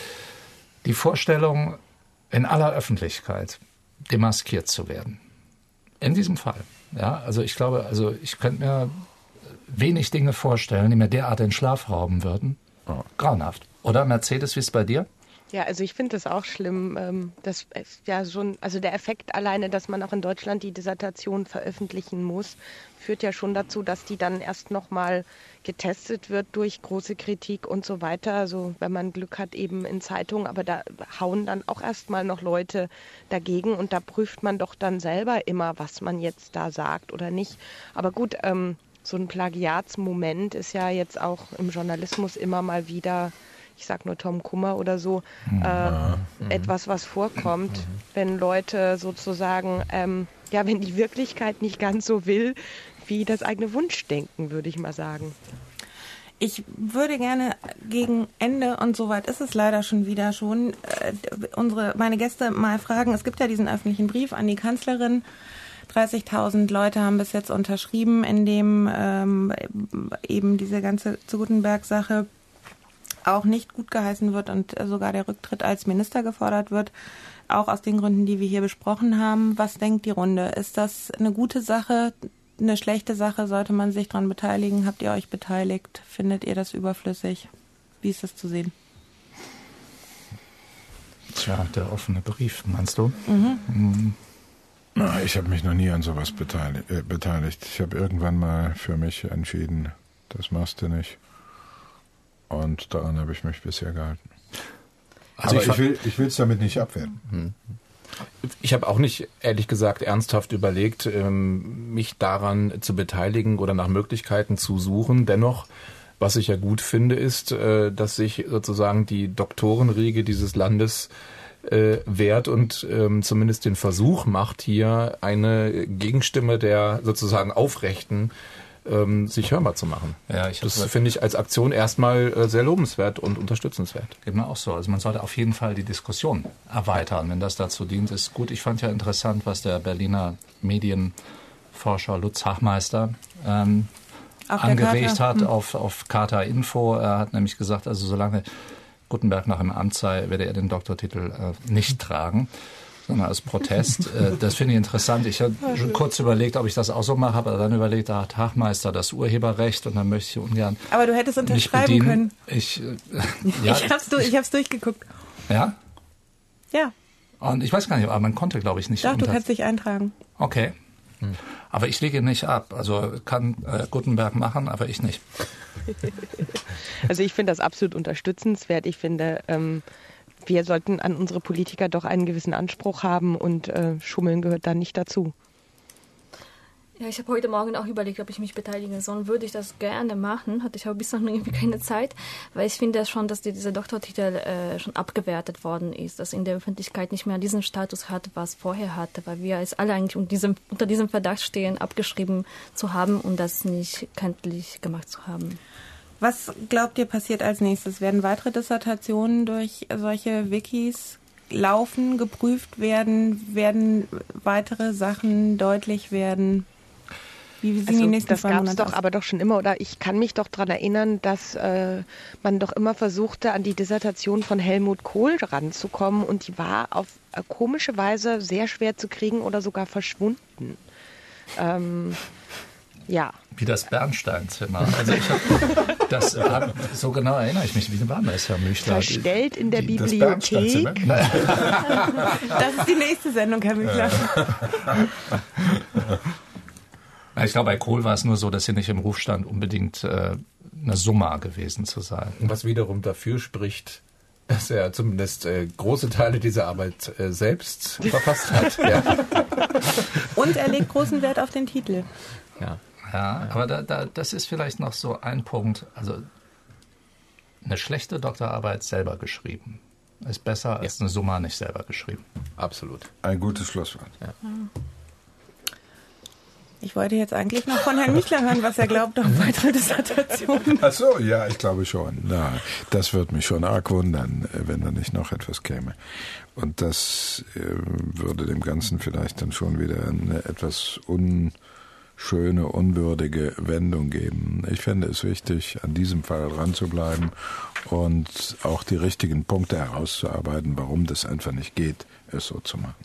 die Vorstellung, in aller Öffentlichkeit demaskiert zu werden. In diesem Fall. Ja, also ich glaube, ich könnte mir wenig Dinge vorstellen, die mir derart den Schlaf rauben würden. Oh. Grauenhaft. Oder Mercedes, wie ist es bei dir? Ja, also ich finde das auch schlimm. Das ist ja schon, also der Effekt alleine, dass man auch in Deutschland die Dissertation veröffentlichen muss, führt ja schon dazu, dass die dann erst nochmal getestet wird durch große Kritik und so weiter. Also wenn man Glück hat, eben in Zeitungen, aber da hauen dann auch erstmal noch Leute dagegen und da prüft man doch dann selber immer, was man jetzt da sagt oder nicht. Aber gut, so ein Plagiatsmoment ist ja jetzt auch im Journalismus immer mal wieder, ich sag nur Tom Kummer oder so, etwas, was vorkommt, wenn Leute sozusagen, wenn die Wirklichkeit nicht ganz so will, wie das eigene Wunschdenken, würde ich mal sagen. Ich würde gerne gegen Ende, und soweit ist es leider schon wieder meine Gäste mal fragen, es gibt ja diesen öffentlichen Brief an die Kanzlerin, 30.000 Leute haben bis jetzt unterschrieben, in dem eben diese ganze zu Gutenberg-Sache auch nicht gut geheißen wird und sogar der Rücktritt als Minister gefordert wird, auch aus den Gründen, die wir hier besprochen haben. Was denkt die Runde? Ist das eine gute Sache, eine schlechte Sache? Sollte man sich daran beteiligen? Habt ihr euch beteiligt? Findet ihr das überflüssig? Wie ist das zu sehen? Tja, der offene Brief, meinst du? Ich habe mich noch nie an sowas beteiligt. Ich habe irgendwann mal für mich entschieden, das machst du nicht. Und daran habe ich mich bisher gehalten. Also ich will es damit nicht abwerten. Ich habe auch nicht, ehrlich gesagt, ernsthaft überlegt, mich daran zu beteiligen oder nach Möglichkeiten zu suchen. Dennoch, was ich ja gut finde, ist, dass sich sozusagen die Doktorenriege dieses Landes wehrt und zumindest den Versuch macht, hier eine Gegenstimme der sozusagen Aufrechten sich hörbar zu machen. Ja, das finde ich als Aktion erstmal sehr lobenswert und unterstützenswert. Geht mir auch so. Also man sollte auf jeden Fall die Diskussion erweitern, wenn das dazu dient, ist gut. Ich fand ja interessant, was der Berliner Medienforscher Lutz Hachmeister angeregt hat auf Carta Info. Er hat nämlich gesagt, also solange Gutenberg noch im Amt sei, werde er den Doktortitel nicht tragen, sondern als Protest. Das finde ich interessant. Ich habe schon kurz überlegt, ob ich das auch so mache, aber dann überlegt, da hat Hachmeister das Urheberrecht und dann möchte ich ungern. Aber du hättest unterschreiben können. Ja, ich hab's durchgeguckt. Ja? Ja. Und ich weiß gar nicht, aber man konnte, glaube ich, nicht. Doch, du kannst dich eintragen. Okay. Aber ich lege nicht ab. Also kann Gutenberg machen, aber ich nicht. Also ich finde das absolut unterstützenswert. Ich finde, wir sollten an unsere Politiker doch einen gewissen Anspruch haben und Schummeln gehört da nicht dazu. Ja, ich habe heute Morgen auch überlegt, ob ich mich beteiligen soll. Würde ich das gerne machen, hatte ich aber bislang irgendwie keine Zeit, weil ich finde schon, dass dieser Doktortitel schon abgewertet worden ist, dass in der Öffentlichkeit nicht mehr diesen Status hat, was vorher hatte, weil wir es alle eigentlich unter diesem Verdacht stehen, abgeschrieben zu haben und das nicht kenntlich gemacht zu haben. Was glaubt ihr passiert als nächstes? Werden weitere Dissertationen durch solche Wikis laufen, geprüft werden? Werden weitere Sachen deutlich werden? Wie sehen die nächsten 2 Monate aus? Das gab es doch aber doch schon immer, oder ich kann mich doch daran erinnern, dass man doch immer versuchte, an die Dissertation von Helmut Kohl ranzukommen und die war auf komische Weise sehr schwer zu kriegen oder sogar verschwunden. Ja. Wie das Bernsteinzimmer. Also ich das so genau erinnere ich mich. Wie war das, Herr Müchler? Verstellt in der Bibliothek. Das ist die nächste Sendung, Herr Müchler. Ich glaube, bei Kohl war es nur so, dass sie nicht im Ruf stand, unbedingt eine Summa gewesen zu sein. Was wiederum dafür spricht, dass er zumindest große Teile dieser Arbeit selbst verfasst hat. Ja. Und er legt großen Wert auf den Titel. Ja, aber das ist vielleicht noch so ein Punkt. Also eine schlechte Doktorarbeit selber geschrieben ist besser als eine Summa nicht selber geschrieben. Absolut. Ein gutes Schlusswort. Ja. Ich wollte jetzt eigentlich noch von Herrn Müchler hören, was er glaubt auf weitere Dissertationen. Ach so, ja, ich glaube schon. Na, das würde mich schon arg wundern, wenn da nicht noch etwas käme. Und das würde dem Ganzen vielleicht dann schon wieder eine etwas unschöne, unwürdige Wendung geben. Ich fände es wichtig, an diesem Fall dran zu bleiben und auch die richtigen Punkte herauszuarbeiten, warum das einfach nicht geht, es so zu machen.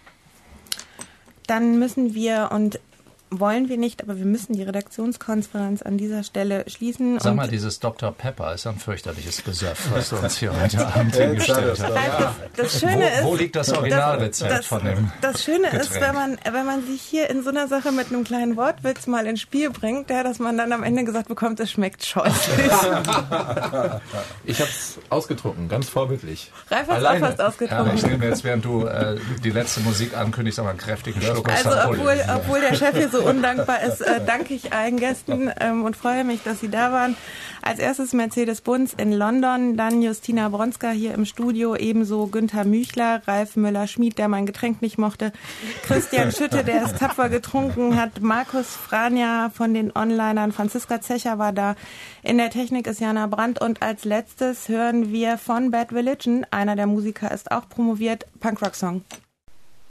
Dann müssen wir und wollen wir nicht, aber wir müssen die Redaktionskonferenz an dieser Stelle schließen. Sag mal, dieses Dr. Pepper ist ein fürchterliches Gesöff, was du uns hier heute Abend hingestellt hast. Das Schöne ist, wo liegt das Originalrezept von dem Das Schöne Getränk? ist, wenn man sich hier in so einer Sache mit einem kleinen Wortwitz mal ins Spiel bringt, dass man dann am Ende gesagt bekommt, es schmeckt scheußlich. Ich habe es ausgetrunken, ganz vorbildlich. Ralf hat es auch fast ausgetrunken. Ja, ich nehme jetzt, während du die letzte Musik ankündigst, aber einen kräftigen Schluck aus Also obwohl der Chef hier so undankbar ist, danke ich allen Gästen und freue mich, dass Sie da waren. Als erstes Mercedes Bunz in London, dann Justina Bronska hier im Studio, ebenso Günther Müchler, Ralf Müller-Schmid, der mein Getränk nicht mochte, Christian Schütte, der es tapfer getrunken hat, Markus Franja von den Onlinern, Franziska Zecher war da, in der Technik ist Jana Brandt und als letztes hören wir von Bad Religion, einer der Musiker ist auch promoviert, Punkrock-Song.